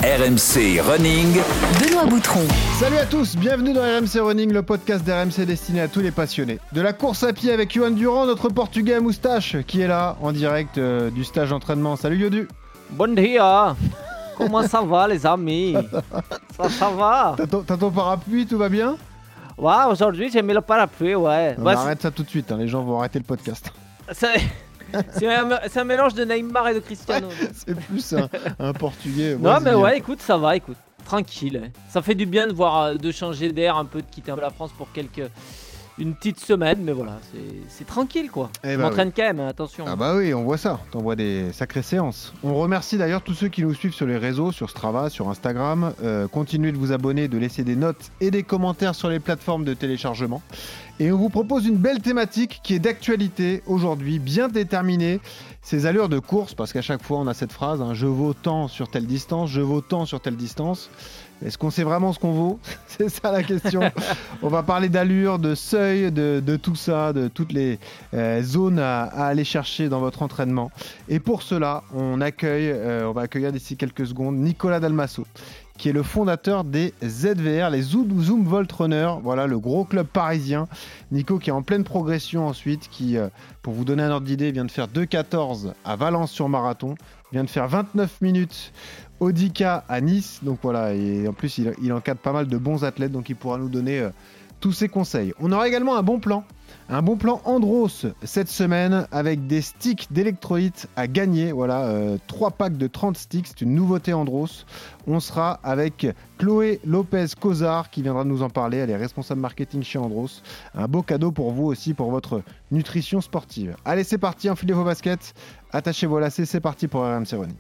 RMC Running. Benoît Boutron. Salut à tous, bienvenue dans RMC Running, le podcast d'RMC destiné à tous les passionnés. De la course à pied avec Johan Durand, notre portugais à moustache, qui est là en direct du stage d'entraînement. Salut Yodu. Bon dia. Comment ça va les amis? Ça va. T'as ton parapluie, tout va bien? Ouais, aujourd'hui j'ai mis le parapluie, ouais. On arrête ça tout de suite, les gens vont arrêter le podcast. C'est un mélange de Neymar et de Cristiano. Ouais, c'est plus un portugais. Non mais ouais, écoute, ça va, tranquille. Ça fait du bien de voir, de changer d'air un peu, de quitter un peu la France pour une petite semaine, mais voilà, c'est tranquille quoi. Je m'entraîne quand même, attention. Ah bah oui, on voit ça, t'envoies des sacrées séances. On remercie d'ailleurs tous ceux qui nous suivent sur les réseaux, sur Strava, sur Instagram. Continuez de vous abonner, de laisser des notes et des commentaires sur les plateformes de téléchargement. Et on vous propose une belle thématique qui est d'actualité aujourd'hui, bien déterminée. Ces allures de course, parce qu'à chaque fois on a cette phrase, je vaux tant sur telle distance, je vaux tant sur telle distance. Est-ce qu'on sait vraiment ce qu'on vaut? C'est ça la question. On va parler d'allure, de seuil, de tout ça, de toutes les zones à aller chercher dans votre entraînement. Et pour cela, on va accueillir d'ici quelques secondes Nicolas Dalmasso, qui est le fondateur des ZVR, les Zumwalt Runners, voilà le gros club parisien. Nico qui est en pleine progression ensuite, qui, pour vous donner un ordre d'idée, vient de faire 2,14 à Valence sur marathon, vient de faire 29 minutes au 10K à Nice, donc voilà, et en plus il encadre pas mal de bons athlètes, donc il pourra nous donner tous ses conseils. On aura également un bon plan Andros cette semaine avec des sticks d'électrolytes à gagner. Voilà, 3 packs de 30 sticks, c'est une nouveauté Andros. On sera avec Chloé Lopez-Cozard qui viendra nous en parler. Elle est responsable marketing chez Andros. Un beau cadeau pour vous aussi pour votre nutrition sportive. Allez, c'est parti, enfilez vos baskets, attachez vos lacets, c'est parti pour RMC Running.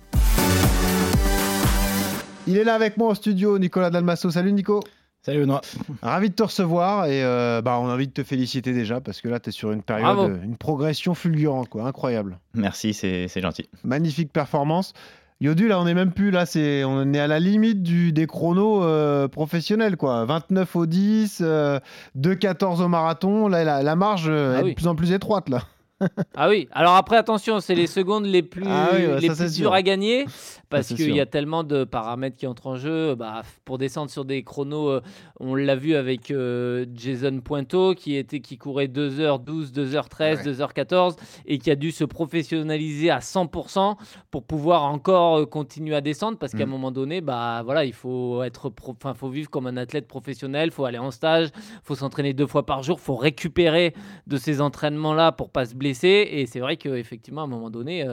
Il est là avec moi au studio, Nicolas Dalmasso. Salut Nico. Salut Benoît. Ravi de te recevoir et on a envie de te féliciter déjà parce que là tu es sur une période, une progression fulgurante, quoi, incroyable. Merci, c'est gentil. Magnifique performance. Yodu, là on est même plus, on est à la limite des chronos professionnels, quoi. 29 au 10, 2,14 au marathon, là la marge est de plus en plus étroite là. Ah oui, alors après attention, c'est les secondes les plus dures à gagner parce qu'il y a tellement de paramètres qui entrent en jeu. Pour descendre sur des chronos, on l'a vu avec Jason Pointo qui courait 2h12, 2h13, 2h14 et qui a dû se professionnaliser à 100% pour pouvoir encore continuer à descendre parce qu'à un moment donné, il faut faut vivre comme un athlète professionnel, il faut aller en stage, il faut s'entraîner 2 fois par jour, il faut récupérer de ces entraînements-là pour pas se blesser. Et c'est vrai qu'effectivement, à un moment donné,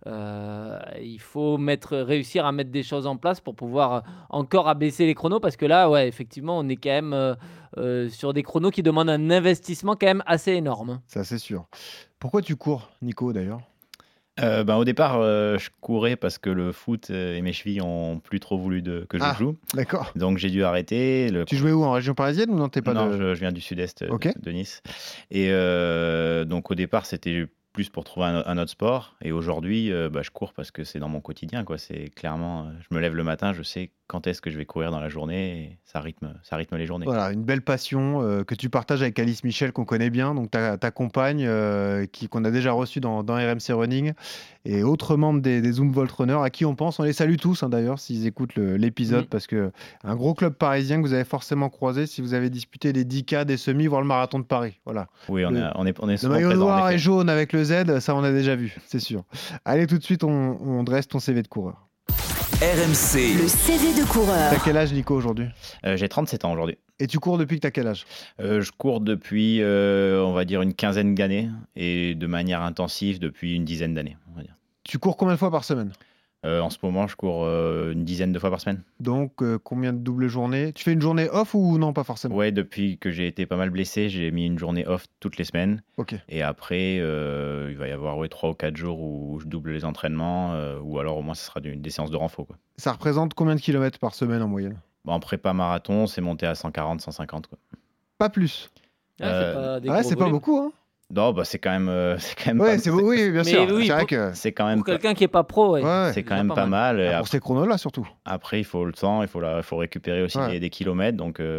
il faut réussir à mettre des choses en place pour pouvoir encore abaisser les chronos parce que là, effectivement, on est quand même sur des chronos qui demandent un investissement quand même assez énorme. Ça, c'est sûr. Pourquoi tu cours, Nico, d'ailleurs ? Au départ, je courais parce que le foot et mes chevilles ont plus trop voulu que je joue. D'accord. Donc j'ai dû arrêter. Tu jouais où, en région parisienne ou non? Je viens du sud-est de Nice. Et donc au départ, c'était plus pour trouver un autre sport. Et aujourd'hui, je cours parce que c'est dans mon quotidien, quoi. C'est clairement, je me lève le matin, je sais quand est-ce que je vais courir dans la journée. Et ça rythme les journées. Voilà, une belle passion que tu partages avec Alice Michel, qu'on connaît bien, donc ta compagne, qu'on a déjà reçue dans RMC Running, et autres membres des Zumwalt Runners à qui on pense. On les salue tous, d'ailleurs, s'ils écoutent l'épisode, parce que un gros club parisien que vous avez forcément croisé si vous avez disputé les 10K, des semis, voire le marathon de Paris. Voilà. Oui, on est souvent le maillot présent, noir et jaune avec le Z, ça on a déjà vu, c'est sûr. Allez, tout de suite, on dresse ton CV de coureur. RMC. Le CV de coureur. T'as quel âge, Nico, aujourd'hui ? J'ai 37 ans aujourd'hui. Et tu cours depuis que t'as quel âge ? Je cours depuis, on va dire, une quinzaine d'années et de manière intensive depuis une dizaine d'années, on va dire. Tu cours combien de fois par semaine ? En ce moment, je cours une dizaine de fois par semaine. Donc, combien de doubles journées ? Tu fais une journée off ou non, pas forcément ? Ouais, depuis que j'ai été pas mal blessé, j'ai mis une journée off toutes les semaines. Ok. Et après, il va y avoir 3 ou 4 jours où je double les entraînements, ou alors au moins, ce sera des séances de renfort, quoi. Ça représente combien de kilomètres par semaine en moyenne ? En prépa marathon, c'est monté à 140, 150, quoi. Pas plus ? C'est pas beaucoup, hein ? Non, c'est quand même ouais, pas... oui, bien sûr. Oui, c'est vrai que c'est quand même pour quelqu'un qui est pas pro, c'est quand même pas mal. Pour ces chronos-là, surtout. Après, il faut le temps, il faut récupérer aussi des kilomètres. Donc,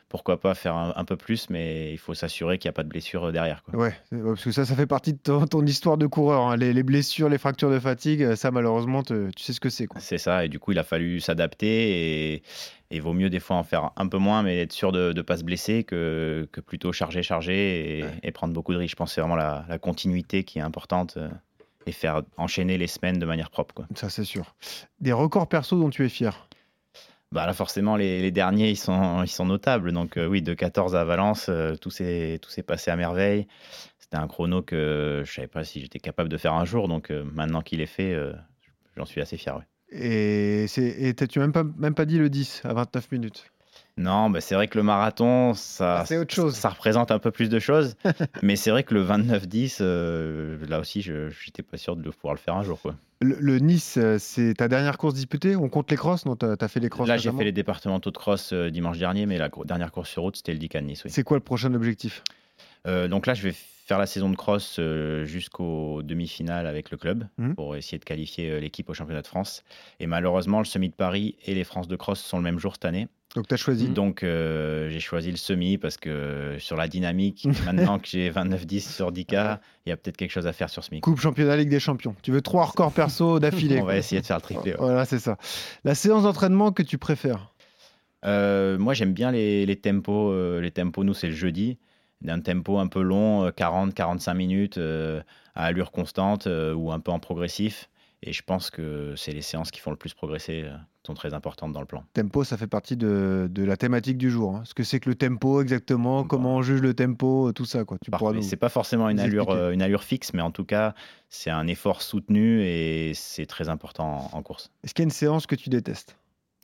pourquoi pas faire un peu plus, mais il faut s'assurer qu'il n'y a pas de blessure derrière, quoi. Ouais, parce que ça fait partie de ton histoire de coureur, hein. Les blessures, les fractures de fatigue, ça malheureusement, tu sais ce que c'est, quoi. C'est ça, et du coup il a fallu s'adapter, et il vaut mieux des fois en faire un peu moins, mais être sûr de ne pas se blesser que plutôt charger et prendre beaucoup de risques. Je pense que c'est vraiment la continuité qui est importante, et faire enchaîner les semaines de manière propre, quoi. Ça, c'est sûr. Des records perso dont tu es fier? Bah là forcément les derniers ils sont notables, donc oui, de 14 à Valence, tout s'est passé à merveille. C'était un chrono que je savais pas si j'étais capable de faire un jour, donc maintenant qu'il est fait, j'en suis assez fier, ouais. Et tu même pas dit le 10 à 29 minutes? Non, bah, c'est vrai que le marathon, ça, c'est autre chose. Ça représente un peu plus de choses, mais c'est vrai que le 29-10, là aussi, je n'étais pas sûr de pouvoir le faire un jour, quoi. Le Nice, c'est ta dernière course disputée? On compte les crosses? Non, tu as fait les crosses Là, j'ai récemment? fait les départementaux de cross dimanche dernier, mais la dernière course sur route, c'était le 10K de Nice, oui. C'est quoi le prochain objectif? Donc là, je vais faire la saison de cross jusqu'aux demi-finales avec le club pour essayer de qualifier l'équipe au championnat de France. Et malheureusement, le semi de Paris et les France de cross sont le même jour cette année. Donc tu as choisi? Donc j'ai choisi le semi parce que sur la dynamique, maintenant que j'ai 29-10 sur 10K, il y a peut-être quelque chose à faire sur ce semi. Coupe championnat Ligue des Champions. Tu veux 3 records perso d'affilée? On va essayer de faire le triplé. Ouais. Voilà, c'est ça. La séance d'entraînement que tu préfères? Moi, j'aime bien les tempos. Les tempos, nous, c'est le jeudi. D'un tempo un peu long, 40-45 minutes, à allure constante ou un peu en progressif. Et je pense que c'est les séances qui font le plus progresser, qui sont très importantes dans le plan. Tempo, ça fait partie de la thématique du jour, hein. Ce que c'est que le tempo exactement, comment on juge le tempo, tout ça, quoi. C'est pas forcément une allure fixe, mais en tout cas, c'est un effort soutenu et c'est très important en course. Est-ce qu'il y a une séance que tu détestes?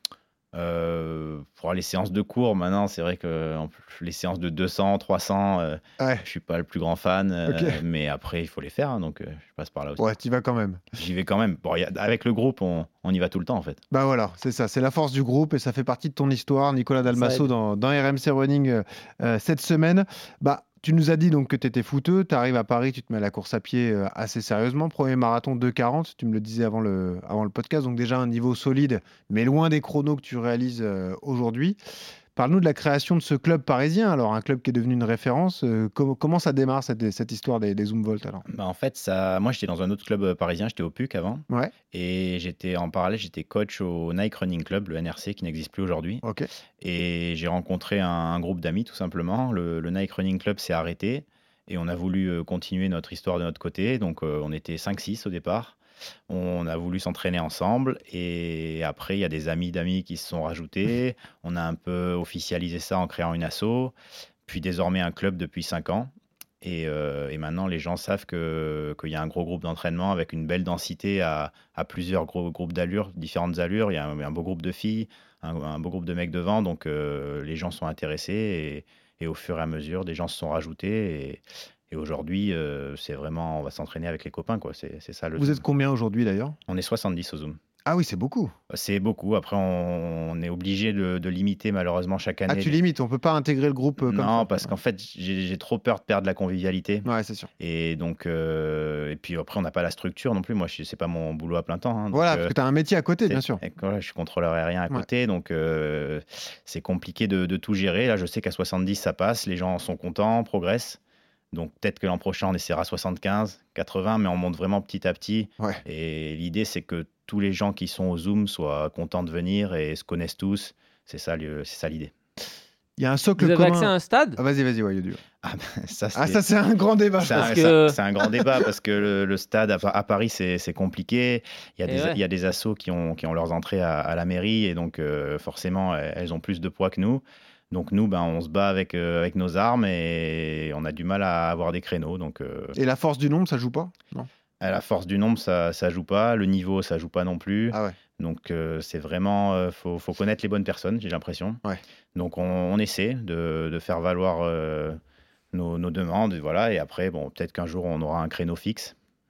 Pour les séances de cours, maintenant, c'est vrai que les séances de 200, 300, je suis pas le plus grand fan, mais après, il faut les faire, hein, donc je passe par là aussi. Ouais, tu y vas quand même. J'y vais quand même. Bon, avec le groupe, on y va tout le temps, en fait. Bah voilà, c'est ça, c'est la force du groupe et ça fait partie de ton histoire, Nicolas Dalmasso, dans RMC Running cette semaine. Bah, tu nous as dit donc que tu étais footeux, tu arrives à Paris, tu te mets à la course à pied assez sérieusement. Premier marathon 2,40, tu me le disais avant le podcast, donc déjà un niveau solide, mais loin des chronos que tu réalises aujourd'hui. Parle-nous de la création de ce club parisien, alors un club qui est devenu une référence. Comment ça démarre cette histoire des Zumwalt alors? Bah en fait, moi j'étais dans un autre club parisien, j'étais au PUC avant. Ouais. Et en parallèle, j'étais coach au Nike Running Club, le NRC qui n'existe plus aujourd'hui. Okay. Et j'ai rencontré un groupe d'amis tout simplement. Le Nike Running Club s'est arrêté et on a voulu continuer notre histoire de notre côté. Donc on était 5-6 au départ. On a voulu s'entraîner ensemble et après, il y a des amis d'amis qui se sont rajoutés. On a un peu officialisé ça en créant une asso, puis désormais un club depuis 5 ans. Et maintenant, les gens savent qu'il y a un gros groupe d'entraînement avec une belle densité à plusieurs gros groupes d'allures, différentes allures. Il y a un beau groupe de filles, un beau groupe de mecs devant. Donc, les gens sont intéressés et au fur et à mesure, des gens se sont rajoutés. Et aujourd'hui, c'est vraiment, on va s'entraîner avec les copains, quoi. C'est ça le Vous Zoom. êtes combien aujourd'hui d'ailleurs? On est 70 au Zoom. Ah oui, c'est beaucoup. C'est beaucoup. Après, on est obligé de limiter malheureusement chaque année. Ah, tu limites, on peut pas intégrer le groupe comme ça. Non, parce qu'en fait, j'ai trop peur de perdre la convivialité. Ouais, c'est sûr. Et donc, et puis après, on n'a pas la structure non plus. Moi, c'est pas mon boulot à plein temps, hein. Voilà, Donc, parce que tu as un métier à côté, bien sûr. Je suis contrôleur aérien à côté, donc c'est compliqué de tout gérer. Là, je sais qu'à 70, ça passe. Les gens sont contents, progressent. Donc peut-être que l'an prochain, on essaiera 75, 80, mais on monte vraiment petit à petit. Ouais. Et l'idée, c'est que tous les gens qui sont au Zoom soient contents de venir et se connaissent tous. C'est ça l'idée. Il y a un socle commun. Vous avez accès à un stade? Ah, vas-y, ouais, Yodu. Ça, c'est un grand débat. C'est un grand débat parce que le stade à Paris, c'est compliqué. Il y a des assos qui ont leurs entrées à la mairie et donc forcément, elles ont plus de poids que nous. Donc nous, on se bat avec nos armes et on a du mal à avoir des créneaux. Donc, Et la force du nombre, ça joue pas? Non. La force du nombre, ça joue pas. Le niveau, ça joue pas non plus. Ah ouais. Donc c'est vraiment, faut connaître les bonnes personnes, j'ai l'impression. Ouais. Donc on essaie de faire valoir nos demandes, voilà. Et après, peut-être qu'un jour on aura un créneau fixe.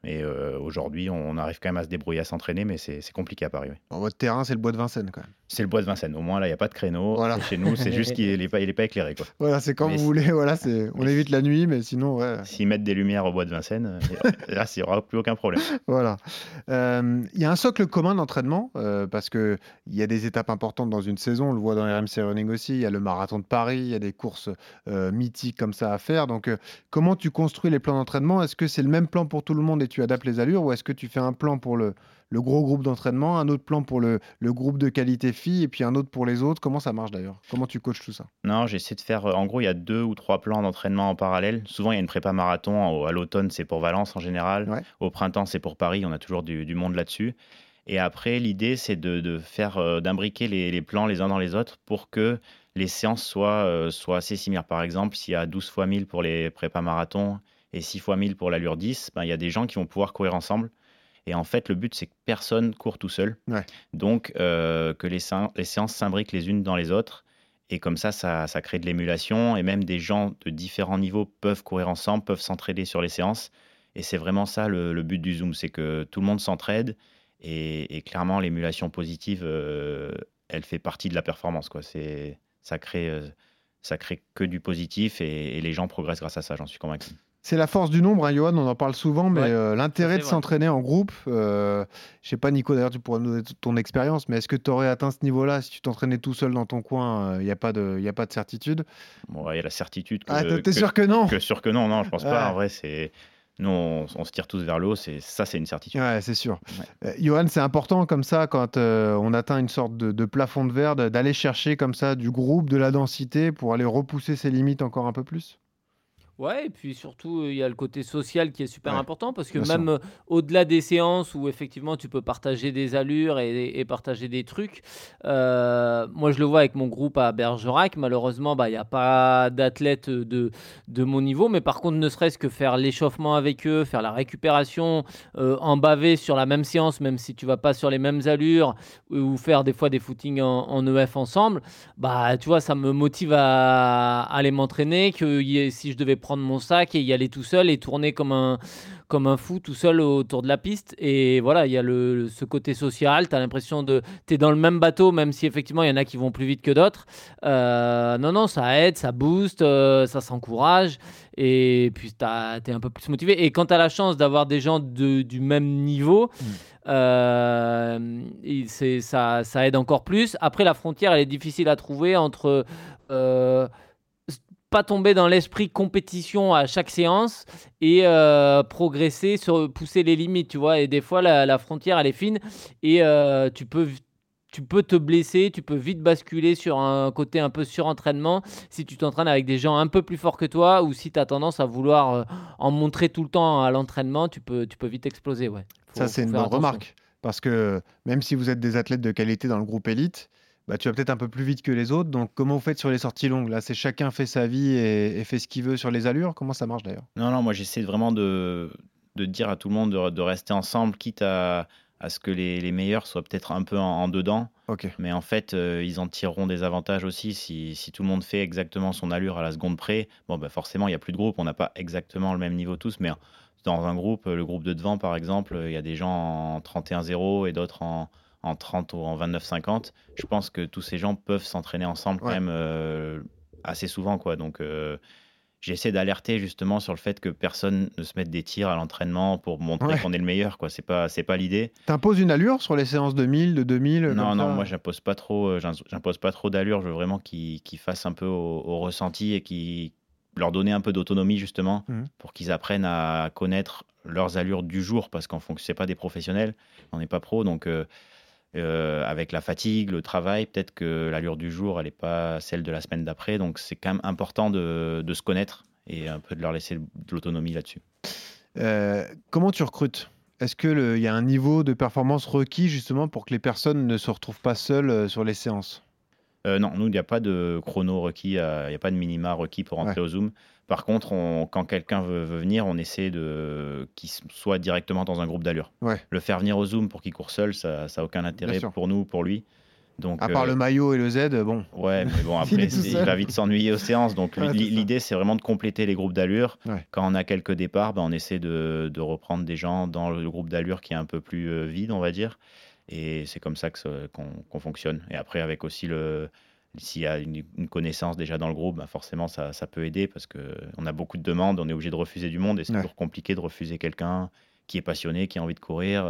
Et aujourd'hui, on arrive quand même à se débrouiller, à s'entraîner, mais c'est compliqué à Paris. Oui. Bon, votre terrain, c'est le bois de Vincennes quand même. C'est le bois de Vincennes. Au moins, là, il n'y a pas de créneau. Voilà. Chez nous, c'est juste qu'il n'est pas éclairé. Quoi. Voilà, c'est quand vous voulez. Voilà, on évite la nuit, mais sinon... Ouais. S'ils mettent des lumières au bois de Vincennes, là, il n'y aura plus aucun problème. Voilà. Il y a un socle commun d'entraînement, parce qu'il y a des étapes importantes dans une saison. On le voit dans RMC Running aussi. Il y a le marathon de Paris, il y a des courses mythiques comme ça à faire. Donc, comment tu construis les plans d'entraînement ? Est-ce que c'est le même plan pour tout le monde et tu adaptes les allures, ou est-ce que tu fais un plan pour le gros groupe d'entraînement, un autre plan pour le groupe de qualité filles et puis un autre pour les autres? Comment ça marche d'ailleurs? Comment tu coaches tout ça? Non, j'essaie de faire, en gros, il y a 2 ou 3 plans d'entraînement en parallèle. Souvent, il y a une prépa marathon. À l'automne, c'est pour Valence en général. Ouais. Au printemps, c'est pour Paris. On a toujours du monde là-dessus. Et après, l'idée, c'est d'imbriquer les plans les uns dans les autres pour que les séances soient assez similaires. Par exemple, s'il y a 12 fois 1000 pour les prépas marathon et 6 fois 1000 pour l'allure 10, il y a des gens qui vont pouvoir courir ensemble. Et en fait, le but, c'est que personne court tout seul. Ouais. Donc, que les séances s'imbriquent les unes dans les autres. Et comme ça crée de l'émulation. Et même des gens de différents niveaux peuvent courir ensemble, peuvent s'entraider sur les séances. Et c'est vraiment ça le but du Zoom, c'est que tout le monde s'entraide. Et clairement, l'émulation positive, elle fait partie de la performance, quoi. Ça crée que du positif et les gens progressent grâce à ça, j'en suis convaincu. C'est la force du nombre, hein, Johan, on en parle souvent, mais l'intérêt de s'entraîner en groupe, je ne sais pas, Nico, d'ailleurs, tu pourras nous donner ton expérience, mais est-ce que tu aurais atteint ce niveau-là si tu t'entraînais tout seul dans ton coin? Il n'y a pas de certitude. Bon, il y a la certitude que... t'es sûr que non? Sûr que non, je pense pas. En vrai, nous, on se tire tous vers le haut, c'est une certitude. Ouais, c'est sûr. Ouais. Johan, c'est important comme ça, quand on atteint une sorte de plafond de verre, d'aller chercher comme ça du groupe, de la densité, pour aller repousser ses limites encore un peu plus? Ouais, et puis surtout, il y a le côté social qui est super important, parce que même au-delà des séances où effectivement tu peux partager des allures et partager des trucs, moi je le vois avec mon groupe à Bergerac, malheureusement, il n'y a pas d'athlètes de mon niveau, mais par contre, ne serait-ce que faire l'échauffement avec eux, faire la récupération, en baver sur la même séance, même si tu vas pas sur les mêmes allures, ou faire des fois des footings en EF ensemble, tu vois, ça me motive à aller m'entraîner, si je devais prendre mon sac et y aller tout seul et tourner comme un fou tout seul autour de la piste. Et voilà, il y a ce côté social, tu as l'impression t'es dans le même bateau, même si effectivement il y en a qui vont plus vite que d'autres. Non, ça aide, ça booste, ça s'encourage, et puis t'es un peu plus motivé. Et quand tu as la chance d'avoir des gens du même niveau, ça aide encore plus. Après, la frontière, elle est difficile à trouver entre pas tomber dans l'esprit compétition à chaque séance et progresser, pousser les limites, tu vois. Et des fois, la frontière, elle est fine, et tu peux te blesser, tu peux vite basculer sur un côté un peu surentraînement si tu t'entraînes avec des gens un peu plus forts que toi, ou si tu as tendance à vouloir en montrer tout le temps à l'entraînement, tu peux vite exploser. Ouais. Ça, c'est une bonne remarque, parce que même si vous êtes des athlètes de qualité dans le groupe élite, tu vas peut-être un peu plus vite que les autres. Donc, comment vous faites sur les sorties longues? Là, c'est chacun fait sa vie et fait ce qu'il veut sur les allures. Comment ça marche d'ailleurs? Non, moi, j'essaie vraiment de dire à tout le monde de rester ensemble, quitte à ce que les meilleurs soient peut-être un peu en dedans. Okay. Mais en fait, ils en tireront des avantages aussi. Si tout le monde fait exactement son allure à la seconde près, forcément, il n'y a plus de groupe. On n'a pas exactement le même niveau tous. Mais dans un groupe, le groupe de devant, par exemple, il y a des gens en 31-0 et d'autres en 30 ou en 29-50, je pense que tous ces gens peuvent s'entraîner ensemble quand même assez souvent, quoi. Donc, j'essaie d'alerter justement sur le fait que personne ne se mette des tirs à l'entraînement pour montrer qu'on est le meilleur, quoi. C'est pas l'idée. T'imposes une allure sur les séances de 1000, de 2000? Non, moi, j'impose pas trop d'allure. Je veux vraiment qu'ils fassent un peu au ressenti, et qu'ils leur donner un peu d'autonomie, justement, pour qu'ils apprennent à connaître leurs allures du jour, parce qu'en fond, c'est pas des professionnels, on n'est pas pro, donc avec la fatigue, le travail, peut-être que l'allure du jour, elle n'est pas celle de la semaine d'après. Donc, c'est quand même important de se connaître et un peu de leur laisser de l'autonomie là-dessus. Comment tu recrutes? Est-ce qu'il y a un niveau de performance requis, justement, pour que les personnes ne se retrouvent pas seules sur les séances? Non, nous, il n'y a pas de chrono requis, il n'y a pas de minima requis pour entrer au Zoom. Par contre, quand quelqu'un veut venir, on essaie qu'il soit directement dans un groupe d'allure. Le faire venir au Zoom pour qu'il court seul, ça n'a aucun intérêt pour nous, pour lui. Donc, à part le maillot et le Z, bon. Ouais, mais bon, après, il va vite s'ennuyer aux séances. Donc, l'idée, c'est vraiment de compléter les groupes d'allure. Ouais. Quand on a quelques départs, on essaie de reprendre des gens dans le groupe d'allure qui est un peu plus vide, on va dire. Et c'est comme ça qu'on fonctionne. Et après, avec aussi s'il y a une connaissance déjà dans le groupe, forcément, ça peut aider parce qu'on a beaucoup de demandes, on est obligé de refuser du monde et c'est toujours compliqué de refuser quelqu'un qui est passionné, qui a envie de courir.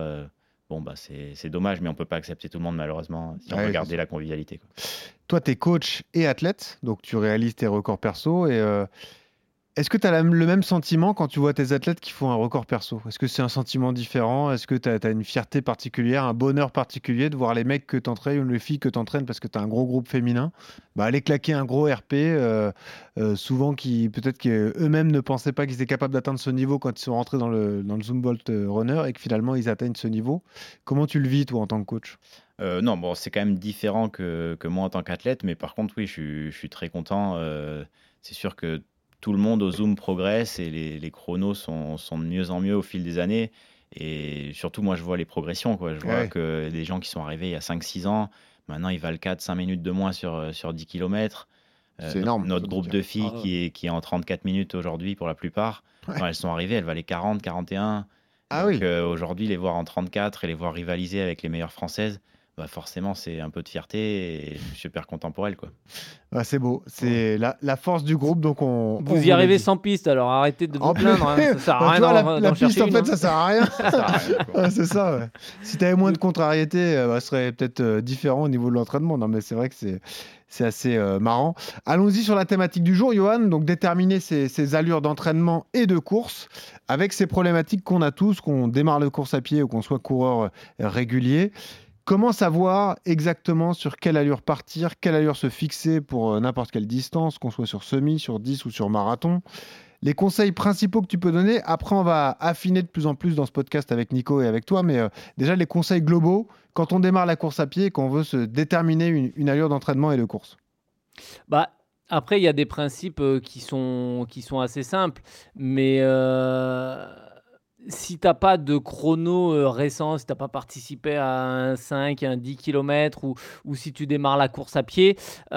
C'est dommage, mais on ne peut pas accepter tout le monde, malheureusement, si on veut garder la convivialité. Quoi. Toi, tu es coach et athlète, donc tu réalises tes records perso. Et est-ce que tu as le même sentiment quand tu vois tes athlètes qui font un record perso ? Est-ce que c'est un sentiment différent ? Est-ce que tu as une fierté particulière, un bonheur particulier de voir les mecs que tu entraînes ou les filles que tu entraînes parce que tu as un gros groupe féminin aller claquer un gros RP, souvent qui peut-être qu'eux-mêmes ne pensaient pas qu'ils étaient capables d'atteindre ce niveau quand ils sont rentrés dans le Zumboldt Runner et que finalement ils atteignent ce niveau. Comment tu le vis toi en tant que coach ? Non, c'est quand même différent que moi en tant qu'athlète, mais par contre oui, je suis très content. C'est sûr que tout le monde au Zoom progresse et les chronos sont de mieux en mieux au fil des années. Et surtout, moi, je vois les progressions. Quoi. Je vois que des gens qui sont arrivés il y a 5-6 ans, maintenant, ils valent 4-5 minutes de moins sur 10 km. C'est énorme. Notre groupe de filles qui est en 34 minutes aujourd'hui pour la plupart, quand elles sont arrivées, elles valaient 40, 41. Donc aujourd'hui, les voir en 34 et les voir rivaliser avec les meilleures françaises, forcément, c'est un peu de fierté et je suis super content pour elle. Quoi. C'est beau. C'est la force du groupe. Donc vous y arrivez sans piste, alors arrêtez de vous plaindre. Ça sert à rien la piste, en fait, ça sert à rien. C'est ça. Ouais. Si tu avais moins de contrariété, ce serait peut-être différent au niveau de l'entraînement. Non, mais c'est vrai que c'est assez marrant. Allons-y sur la thématique du jour, Johan. Donc, déterminer ses allures d'entraînement et de course avec ces problématiques qu'on a tous, qu'on démarre le course à pied ou qu'on soit coureur régulier. Comment savoir exactement sur quelle allure partir, quelle allure se fixer pour n'importe quelle distance, qu'on soit sur semi, sur 10 ou sur marathon ? Les conseils principaux que tu peux donner, après on va affiner de plus en plus dans ce podcast avec Nico et avec toi, mais déjà les conseils globaux quand on démarre la course à pied et qu'on veut se déterminer une allure d'entraînement et de course. Après, il y a des principes qui sont assez simples, mais si tu n'as pas de chrono récent, si tu n'as pas participé à un 5, un 10 km ou si tu démarres la course à pied,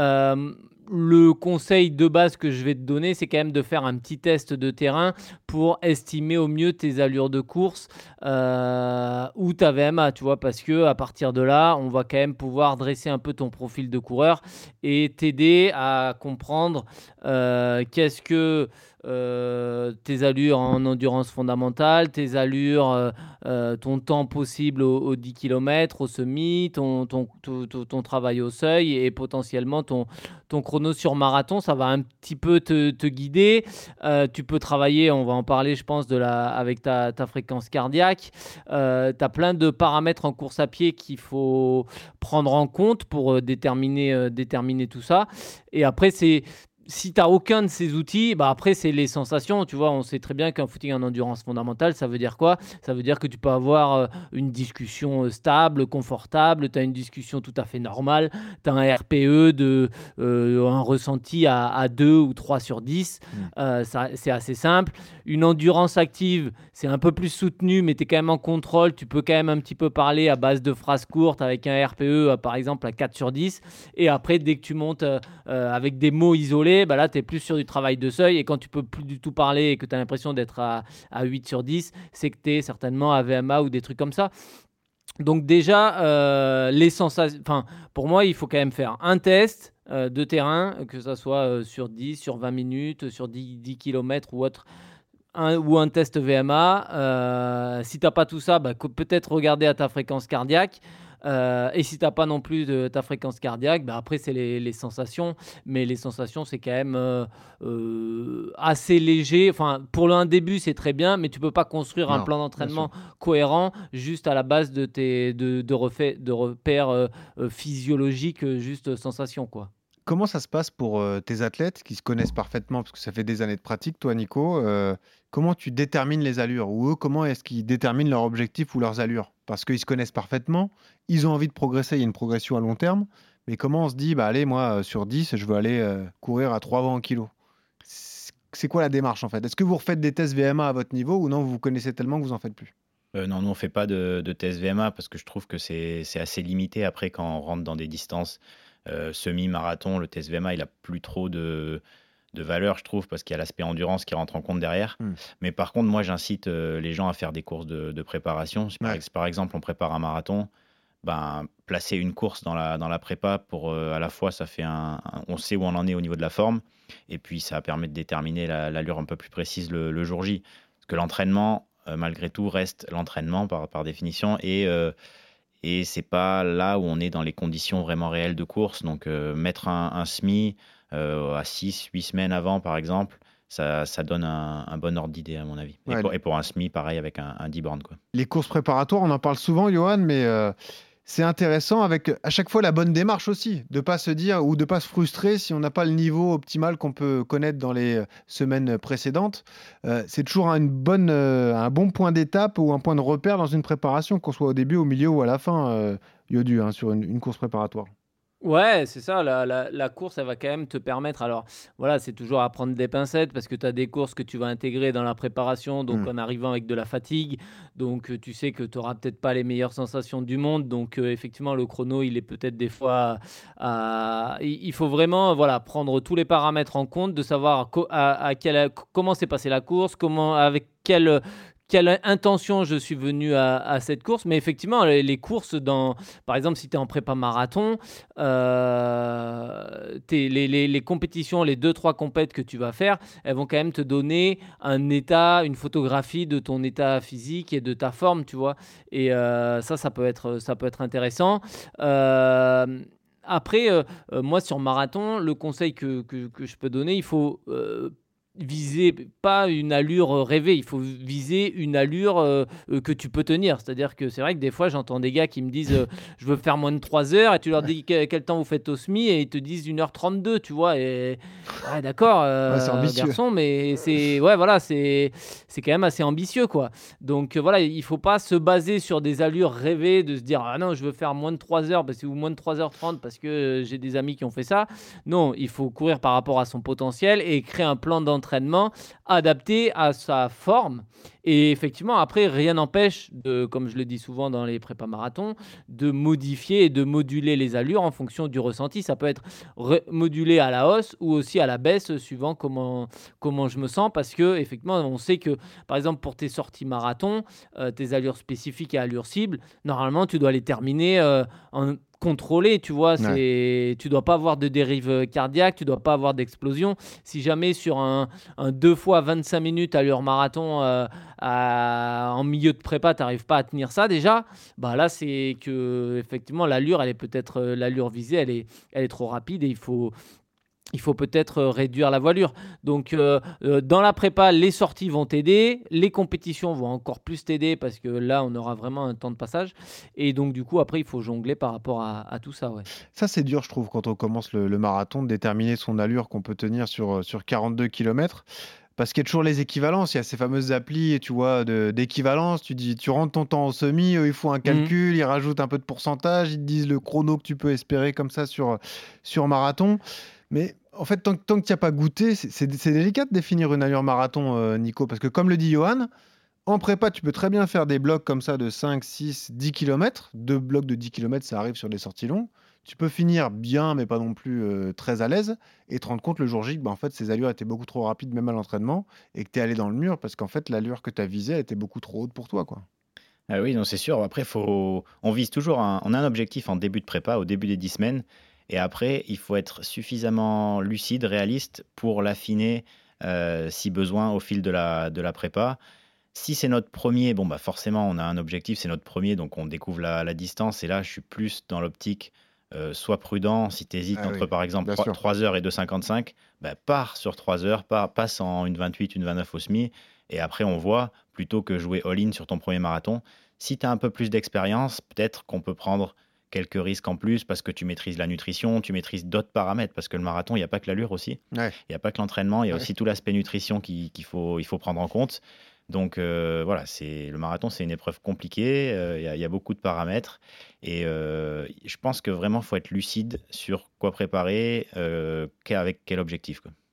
le conseil de base que je vais te donner, c'est quand même de faire un petit test de terrain pour estimer au mieux tes allures de course ou ta VMA, tu vois, parce qu'à partir de là, on va quand même pouvoir dresser un peu ton profil de coureur et t'aider à comprendre qu'est-ce que tes allures en endurance fondamentale, tes allures, ton temps possible au 10 km, au semi, ton travail au seuil et potentiellement ton chrono sur marathon. Ça va un petit peu te guider. Tu peux travailler, on va en parler je pense, avec ta fréquence cardiaque. Tu as plein de paramètres en course à pied qu'il faut prendre en compte pour déterminer tout ça. Et après, si tu n'as aucun de ces outils, après, c'est les sensations. Tu vois, on sait très bien qu'un footing en endurance fondamentale, ça veut dire quoi ? Ça veut dire que tu peux avoir une discussion stable, confortable, tu as une discussion tout à fait normale, tu as un RPE un ressenti à 2 ou 3 sur 10. C'est assez simple. Une endurance active, c'est un peu plus soutenu, mais tu es quand même en contrôle. Tu peux quand même un petit peu parler à base de phrases courtes avec un RPE, par exemple, à 4 sur 10. Et après, dès que tu montes avec des mots isolés, là, tu es plus sur du travail de seuil. Et quand tu peux plus du tout parler et que tu as l'impression d'être à 8 sur 10, c'est que tu es certainement à VMA ou des trucs comme ça. Donc déjà, les sensations... pour moi, il faut quand même faire un test de terrain, que ça soit sur 10, sur 20 minutes, sur 10 km ou autre, ou un test VMA. Si tu n'as pas tout ça, peut-être regarder à ta fréquence cardiaque. Et si tu n'as pas non plus de ta fréquence cardiaque, après c'est les sensations, mais les sensations c'est quand même assez léger. Pour un début c'est très bien, mais tu peux pas construire un plan d'entraînement cohérent juste à la base de repères physiologiques, juste sensations quoi. Comment ça se passe pour tes athlètes qui se connaissent parfaitement, parce que ça fait des années de pratique, toi Nico, comment tu détermines les allures ? Ou eux, comment est-ce qu'ils déterminent leur objectif ou leurs allures ? Parce qu'ils se connaissent parfaitement, ils ont envie de progresser, il y a une progression à long terme, mais comment on se dit, allez, moi, sur 10, je veux aller courir à 3 en kilo ? C'est quoi la démarche en fait ? Est-ce que vous refaites des tests VMA à votre niveau ou non, vous vous connaissez tellement que vous n'en faites plus ? Non, nous on fait pas de test VMA parce que je trouve que c'est assez limité après quand on rentre dans des distances semi-marathon. Le test VMA, il a plus trop de valeur, je trouve, parce qu'il y a l'aspect endurance qui rentre en compte derrière. Mais par contre, moi, j'incite les gens à faire des courses de préparation. Si par exemple, on prépare un marathon, placer une course dans la prépa pour à la fois, ça fait on sait où on en est au niveau de la forme, et puis ça permet de déterminer l'allure un peu plus précise le jour J. Parce que l'entraînement, malgré tout, reste l'entraînement par définition, et c'est pas là où on est dans les conditions vraiment réelles de course. Donc, mettre un SMI à 6-8 semaines avant, par exemple, ça donne un bon ordre d'idée, à mon avis. Et pour un SMI, pareil, avec un 10 bornes, quoi. Les courses préparatoires, on en parle souvent, Johan, mais c'est intéressant avec à chaque fois la bonne démarche aussi, de ne pas se dire ou de ne pas se frustrer si on n'a pas le niveau optimal qu'on peut connaître dans les semaines précédentes. C'est toujours un bon point d'étape ou un point de repère dans une préparation, qu'on soit au début, au milieu ou à la fin, Yodu, sur une course préparatoire. Ouais, c'est ça, la course, elle va quand même te permettre. Alors, voilà, c'est toujours à prendre des pincettes parce que tu as des courses que tu vas intégrer dans la préparation, donc en arrivant avec de la fatigue. Donc, tu sais que tu n'auras peut-être pas les meilleures sensations du monde. Donc, effectivement, le chrono, il est peut-être des fois. Il faut vraiment prendre tous les paramètres en compte, de savoir comment s'est passée la course, avec quelle intention je suis venu à cette course. Mais effectivement, les courses, par exemple, si tu es en prépa marathon, les compétitions, les 2-3 compètes que tu vas faire, elles vont quand même te donner une photographie de ton état physique et de ta forme, tu vois. Et ça peut être intéressant. Après, moi, sur marathon, le conseil que je peux donner, il faut viser pas une allure rêvée, il faut viser une allure que tu peux tenir. C'est-à-dire que c'est vrai que des fois, j'entends des gars qui me disent je veux faire moins de 3 heures, et tu leur dis quel temps vous faites au SMI, et ils te disent 1h32, tu vois. Et d'accord, garçon, mais c'est quand même assez ambitieux, quoi. Donc il faut pas se baser sur des allures rêvées, de se dire ah non, je veux faire moins de 3 heures ou moins de 3h30 parce que j'ai des amis qui ont fait ça. Non, il faut courir par rapport à son potentiel et créer un plan d'entraînement adapté à sa forme. Et effectivement, après, rien n'empêche, comme je le dis souvent dans les prépas marathons, de modifier et de moduler les allures en fonction du ressenti. Ça peut être modulé à la hausse ou aussi à la baisse, suivant comment je me sens. Parce que effectivement, on sait que, par exemple, pour tes sorties marathon, tes allures spécifiques et allures cibles, normalement, tu dois les terminer en contrôlé, tu vois. Tu dois pas avoir de dérive cardiaque, tu dois pas avoir d'explosion. Si jamais sur un 2 fois 25 minutes à l'heure marathon en milieu de prépa, tu n'arrives pas à tenir ça déjà, là c'est que effectivement l'allure, elle est peut-être l'allure visée, elle est trop rapide, et il faut peut-être réduire la voilure. Donc, dans la prépa, les sorties vont t'aider, les compétitions vont encore plus t'aider parce que là, on aura vraiment un temps de passage. Et donc, du coup, après, il faut jongler par rapport à tout ça. Ouais. Ça, c'est dur, je trouve, quand on commence le marathon, de déterminer son allure qu'on peut tenir sur 42 km. Parce qu'il y a toujours les équivalences, il y a ces fameuses applis, tu vois, d'équivalence. Tu rentres ton temps au semi, il faut un calcul, ils rajoutent un peu de pourcentage, ils te disent le chrono que tu peux espérer comme ça sur marathon. Mais en fait, tant que tu n'y as pas goûté, c'est délicat de définir une allure marathon, Nico. Parce que comme le dit Johan, en prépa, tu peux très bien faire des blocs comme ça de 5, 6, 10 km. 2 blocs de 10 km, ça arrive sur des sorties longues. Tu peux finir bien, mais pas non plus très à l'aise, et te rendre compte le jour J que en fait, ces allures étaient beaucoup trop rapides, même à l'entraînement, et que tu es allé dans le mur parce qu'en fait, l'allure que tu as visée, elle était beaucoup trop haute pour toi, quoi. Ah oui, non, c'est sûr. Après, on vise toujours on a un objectif en début de prépa, au début des 10 semaines. Et après, il faut être suffisamment lucide, réaliste pour l'affiner si besoin au fil de la prépa. Si c'est notre premier, forcément, on a un objectif, c'est notre premier, donc on découvre la distance. Et là, je suis plus dans l'optique, sois prudent. Si tu hésites entre, par exemple, 3 heures et 2,55, pars sur 3 heures, passe en une 28, une 29 au SMI. Et après, on voit, plutôt que jouer all-in sur ton premier marathon. Si tu as un peu plus d'expérience, peut-être qu'on peut prendre quelques risques en plus parce que tu maîtrises la nutrition, tu maîtrises d'autres paramètres, parce que le marathon, il n'y a pas que l'allure aussi. Il n'y a pas que l'entraînement, il y a aussi tout l'aspect nutrition qu'il faut prendre en compte. Donc le marathon, c'est une épreuve compliquée, il y a beaucoup de paramètres, et je pense que vraiment, il faut être lucide sur quoi préparer, avec quel objectif, quoi.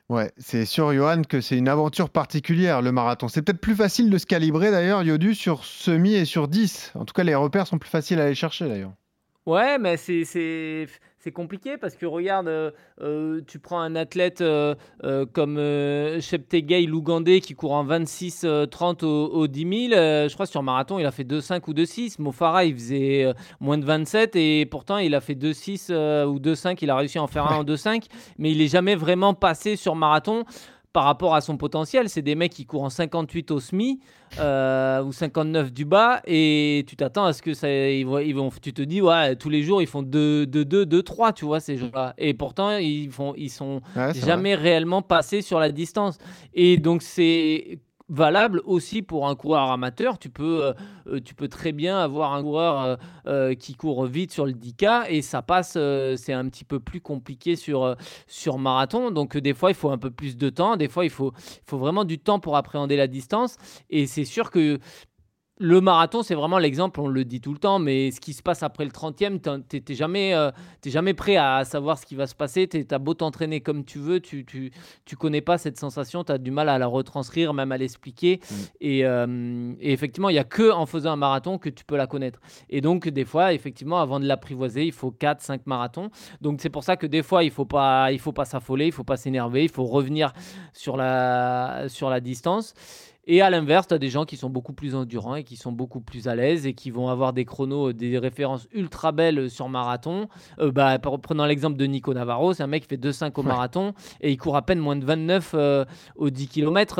Ouais, c'est sûr, Johan, que c'est une aventure particulière, le marathon. C'est peut-être plus facile de se calibrer, d'ailleurs, Yodu, sur semi et sur 10. En tout cas, les repères sont plus faciles à aller chercher, d'ailleurs. Ouais, mais c'est compliqué parce que regarde, tu prends un athlète comme Cheptegei l'Ougandais qui court en 26-30 au 10 000. Je crois sur marathon, il a fait 2,5 ou 2,6. Mo Farah, il faisait moins de 27 et pourtant il a fait 2,6 ou 2,5. Il a réussi à en faire un en 2,5, mais il n'est jamais vraiment passé sur marathon. Par rapport à son potentiel, c'est des mecs qui courent en 58 au SMI ou 59 du bas et tu t'attends à ce que tu te dis ouais, tous les jours ils font 2-3, tu vois, ces gens-là. Et pourtant ils sont jamais réellement passés sur la distance. Et donc c'est valable aussi pour un coureur amateur. Tu peux très bien avoir un coureur qui court vite sur le 10K et ça passe, c'est un petit peu plus compliqué sur marathon. Donc des fois, il faut un peu plus de temps. Des fois, il faut vraiment du temps pour appréhender la distance. Et c'est sûr que le marathon, c'est vraiment l'exemple, on le dit tout le temps, mais ce qui se passe après le 30e, t'es jamais prêt à savoir ce qui va se passer. T'as beau t'entraîner comme tu veux, tu connais pas cette sensation, tu as du mal à la retranscrire, même à l'expliquer. Et effectivement, il n'y a que en faisant un marathon que tu peux la connaître. Et donc, des fois, effectivement, avant de l'apprivoiser, il faut 4-5 marathons. Donc, c'est pour ça que des fois, il faut pas s'affoler, il faut pas s'énerver, il faut revenir sur la distance. Et à l'inverse, tu as des gens qui sont beaucoup plus endurants et qui sont beaucoup plus à l'aise et qui vont avoir des chronos, des références ultra belles sur marathon. Prenons l'exemple de Nico Navarro, c'est un mec qui fait 2,5 au marathon et il court à peine moins de 29 au 10 km,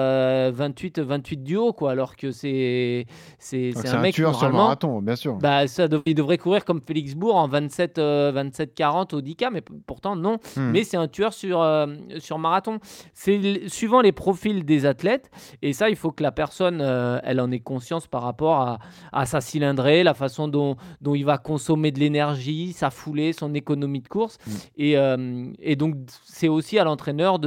28 du haut, quoi, alors que c'est un mec tueur sur le marathon, bien sûr. Il devrait courir comme Félix Bourg en 27-40 au 10K, mais pourtant non. Mais c'est un tueur sur marathon. C'est suivant les profils des athlètes. Et ça, il faut que la personne, elle en ait conscience par rapport à sa cylindrée, la façon dont il va consommer de l'énergie, sa foulée, son économie de course. Et donc, c'est aussi à l'entraîneur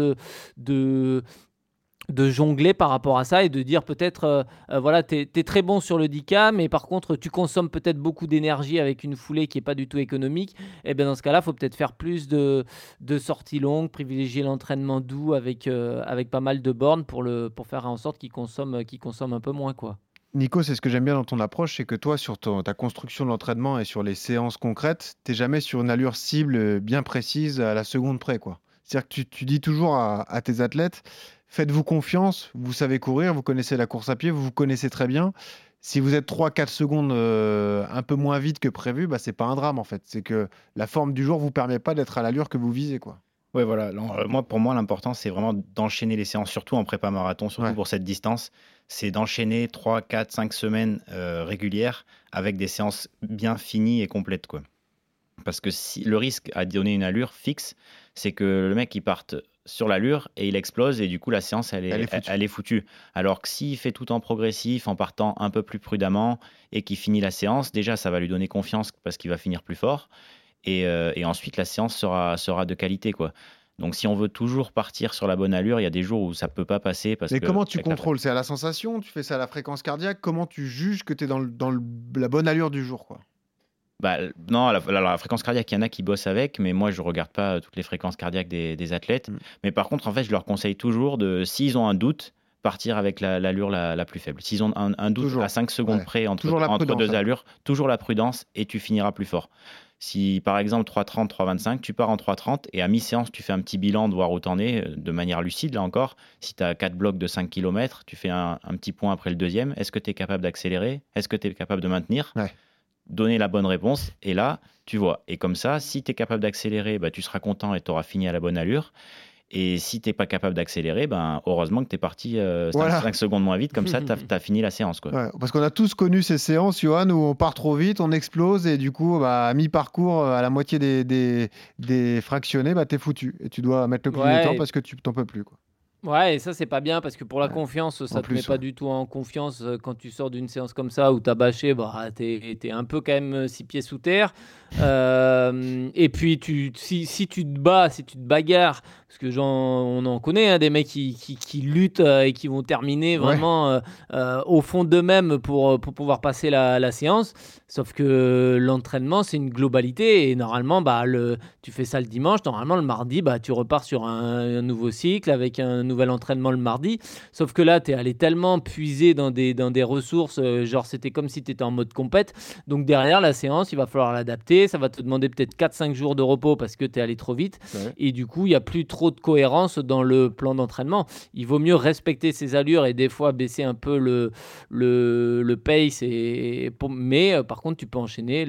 de jongler par rapport à ça et de dire peut-être, voilà, t'es très bon sur le 10K, mais par contre, tu consommes peut-être beaucoup d'énergie avec une foulée qui n'est pas du tout économique. Et bien dans ce cas-là, il faut peut-être faire plus de sorties longues, privilégier l'entraînement doux avec pas mal de bornes pour faire en sorte qu'il consomme un peu moins, quoi. Nico, c'est ce que j'aime bien dans ton approche, c'est que toi, sur ta construction de l'entraînement et sur les séances concrètes, tu n'es jamais sur une allure cible bien précise à la seconde près, quoi. C'est-à-dire que tu dis toujours à tes athlètes, faites-vous confiance, vous savez courir, vous connaissez la course à pied, vous connaissez très bien. Si vous êtes 3-4 secondes un peu moins vite que prévu, c'est pas un drame en fait. C'est que la forme du jour ne vous permet pas d'être à l'allure que vous visez, quoi. Ouais, voilà. Pour moi, l'important, c'est vraiment d'enchaîner les séances, surtout en prépa marathon, surtout pour cette distance. C'est d'enchaîner 3, 4, 5 semaines régulières avec des séances bien finies et complètes, quoi. Parce que le risque à donner une allure fixe, c'est que le mec il parte sur l'allure et il explose et du coup la séance elle est foutue. Alors que s'il fait tout en progressif, en partant un peu plus prudemment et qu'il finit la séance, déjà ça va lui donner confiance parce qu'il va finir plus fort et ensuite la séance sera de qualité, quoi. Donc si on veut toujours partir sur la bonne allure, il y a des jours où ça peut pas passer. Mais comment tu contrôles ? C'est à la sensation ? Tu fais ça à la fréquence cardiaque ? Comment tu juges que tu es dans la bonne allure du jour, quoi ? Non, la fréquence cardiaque, il y en a qui bossent avec, mais moi, je ne regarde pas toutes les fréquences cardiaques des athlètes. Mais par contre, en fait, je leur conseille toujours s'ils ont un doute, partir avec l'allure la plus faible. S'ils ont un doute toujours, à 5 secondes près entre deux allures, toujours la prudence et tu finiras plus fort. Si, par exemple, 3,30, 3,25, tu pars en 3,30 et à mi-séance, tu fais un petit bilan de voir où tu en es de manière lucide, là encore. Si tu as 4 blocs de 5 km, tu fais un petit point après le deuxième. Est-ce que tu es capable d'accélérer ? Est-ce que tu es capable de maintenir ? Donner la bonne réponse et là, tu vois. Et comme ça, si tu es capable d'accélérer, tu seras content et tu auras fini à la bonne allure. Et si tu n'es pas capable d'accélérer, heureusement que tu es parti 5 secondes moins vite, comme ça, tu as fini la séance, quoi. Ouais, parce qu'on a tous connu ces séances, Johan, où on part trop vite, on explose et du coup, à mi-parcours, à la moitié des fractionnés, tu es foutu. Et tu dois mettre le clignotant parce que tu n'en peux plus, quoi. Ouais, et ça, c'est pas bien parce que pour la confiance, ça te met pas du tout en confiance quand tu sors d'une séance comme ça où t'as bâché, t'es un peu quand même 6 pieds sous terre. Et puis, si tu te bagarres parce que on en connaît des mecs qui luttent et qui vont terminer vraiment au fond d'eux-mêmes pour pouvoir passer la séance. Sauf que l'entraînement, c'est une globalité et normalement, tu fais ça le dimanche, normalement le mardi, tu repars sur un nouveau cycle avec un nouvel entraînement le mardi. Sauf que là, tu es allé tellement puiser dans des ressources, genre c'était comme si tu étais en mode compète. Donc derrière la séance, il va falloir l'adapter, ça va te demander peut-être 4-5 jours de repos parce que tu es allé trop vite. Ouais. Et du coup, il n'y a plus trop de cohérence dans le plan d'entraînement. Il vaut mieux respecter ses allures et des fois baisser un peu le pace. Mais par contre, tu peux enchaîner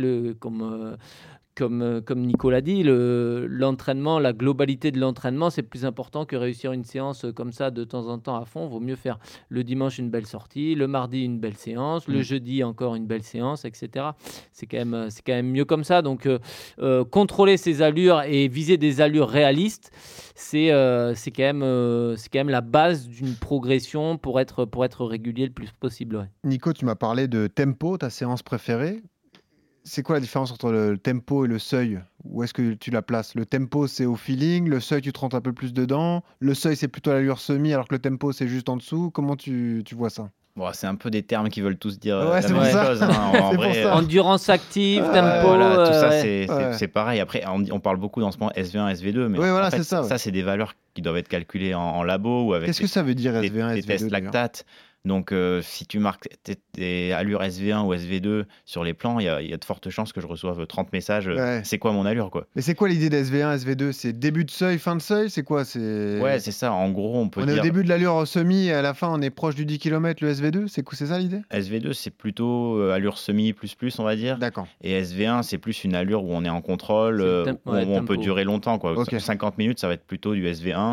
comme Nicolas dit, l'entraînement, la globalité de l'entraînement, c'est plus important que réussir une séance comme ça de temps en temps à fond. Il vaut mieux faire le dimanche une belle sortie, le mardi une belle séance, le jeudi encore une belle séance, etc. C'est quand même mieux comme ça. Donc, contrôler ses allures et viser des allures réalistes, c'est quand même la base d'une progression pour être régulier le plus possible. Ouais. Nico, tu m'as parlé de tempo, ta séance préférée. C'est quoi la différence entre le tempo et le seuil ? Où est-ce que tu la places ? Le tempo, c'est au feeling. Le seuil, tu te rentres un peu plus dedans. Le seuil, c'est plutôt l'allure semi, alors que le tempo, c'est juste en dessous. Comment tu vois ça ? Bon, c'est un peu des termes qui veulent tous dire la même chose. En vrai, endurance active, tempo. Voilà, tout ça, c'est pareil. Après, on parle beaucoup dans ce moment SV1, SV2, mais en fait, ça, c'est des valeurs qui doivent être calculées en labo ou avec Qu'est-ce que ça veut dire SV1, des SV2 tests lactate. Donc, si tu marques tes allures SV1 ou SV2 sur les plans, il y a de fortes chances que je reçoive 30 messages. C'est quoi mon allure, quoi. Mais c'est quoi l'idée d'SV1, SV2 ? C'est début de seuil, fin de seuil ? C'est quoi ? Ouais, c'est ça. En gros, on peut dire... On est au début de l'allure semi et à la fin, on est proche du 10 km, le SV2 ? C'est ça l'idée ? SV2, c'est plutôt allure semi plus, on va dire. D'accord. Et SV1, c'est plus une allure où on est en contrôle, où on peut durer longtemps, quoi. Okay. 50 minutes, ça va être plutôt du SV1.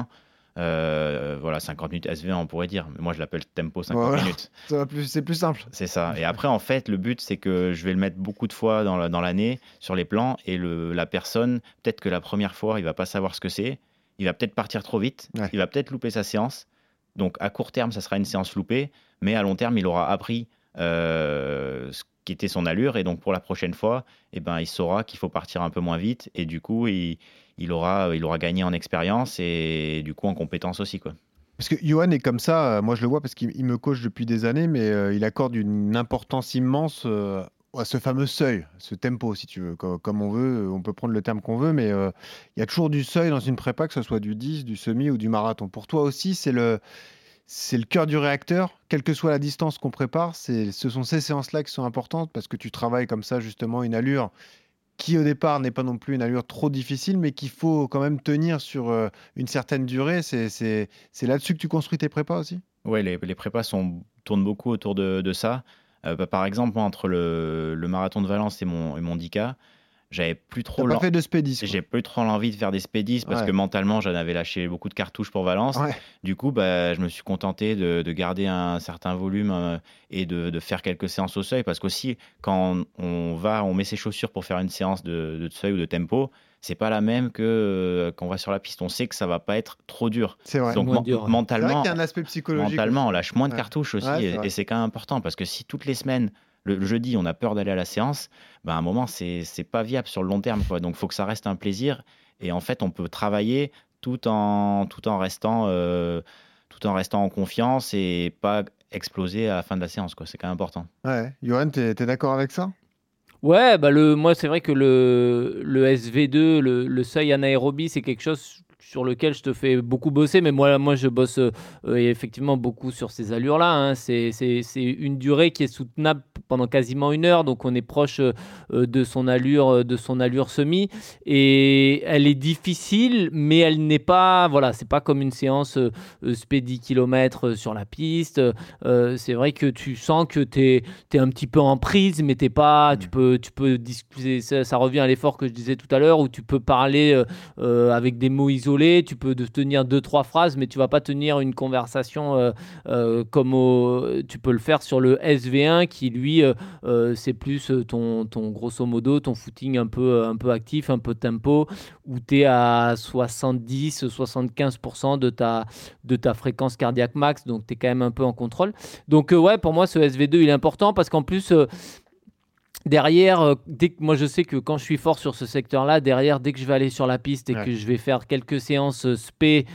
50 minutes SV1 on pourrait dire, mais moi je l'appelle tempo 50 minutes. C'est plus simple. C'est ça. Et après en fait le but c'est que je vais le mettre beaucoup de fois dans l'année sur les plans et la personne, peut-être que la première fois il va pas savoir ce que c'est, il va peut-être partir trop vite, il va peut-être louper sa séance. Donc à court terme ça sera une séance loupée, mais à long terme il aura appris ce qui était son allure et donc pour la prochaine fois il saura qu'il faut partir un peu moins vite et du coup il aura gagné en expérience et du coup en compétences aussi, quoi. Parce que Johan est comme ça, moi je le vois parce qu'il me coach depuis des années, mais il accorde une importance immense à ce fameux seuil, ce tempo si tu veux, comme on veut, on peut prendre le terme qu'on veut, mais il y a toujours du seuil dans une prépa, que ce soit du 10, du semi ou du marathon. Pour toi aussi, c'est le cœur du réacteur, quelle que soit la distance qu'on prépare, ce sont ces séances-là qui sont importantes parce que tu travailles comme ça justement une allure qui au départ n'est pas non plus une allure trop difficile, mais qu'il faut quand même tenir sur une certaine durée. C'est là-dessus que tu construis tes prépas aussi ? Oui, les prépas tournent beaucoup autour de ça. Par exemple, moi, entre le marathon de Valence et mon 10K, j'avais plus trop fait de spédis, j'ai plus trop l'envie de faire des spédis parce que mentalement j'en avais lâché beaucoup de cartouches pour Valence. Du coup je me suis contenté de garder un certain volume et de faire quelques séances au seuil parce qu'aussi quand on met ses chaussures pour faire une séance de seuil ou de tempo, c'est pas la même que quand on va sur la piste. On sait que ça va pas être trop dur. C'est vrai. Donc mentalement, c'est vrai qu'il y a un aspect psychologique. Mentalement, on lâche moins de cartouches aussi et c'est quand même important parce que si toutes les semaines le jeudi, on a peur d'aller à la séance, à un moment, c'est pas viable sur le long terme, quoi. Donc, il faut que ça reste un plaisir. Et en fait, on peut travailler tout en restant en confiance et pas exploser à la fin de la séance, quoi. C'est quand même important. Ouais. Johan, t'es d'accord avec ça ? Ouais, moi, c'est vrai que le SV2, le seuil anaérobie, c'est quelque chose sur lequel je te fais beaucoup bosser, mais moi je bosse effectivement beaucoup sur ces allures-là. Hein. C'est une durée qui est soutenable pendant quasiment 1 heure, donc on est proche de son allure semi, et elle est difficile, mais elle n'est pas, c'est pas comme une séance spé 10 km sur la piste. C'est vrai que tu sens que t'es un petit peu en prise, mais t'es pas, tu peux discuter, ça revient à l'effort que je disais tout à l'heure, où tu peux parler avec des mots isolés. Tu peux tenir 2-3 phrases, mais tu vas pas tenir une conversation comme tu peux le faire sur le SV1 qui lui c'est plus ton grosso modo ton footing un peu actif, un peu tempo, où tu es à 70-75% de ta fréquence cardiaque max, donc tu es quand même un peu en contrôle. Donc pour moi ce SV2 il est important parce qu'en plus Derrière, moi je sais que quand je suis fort sur ce secteur-là, derrière, dès que je vais aller sur la piste et que je vais faire quelques séances SP,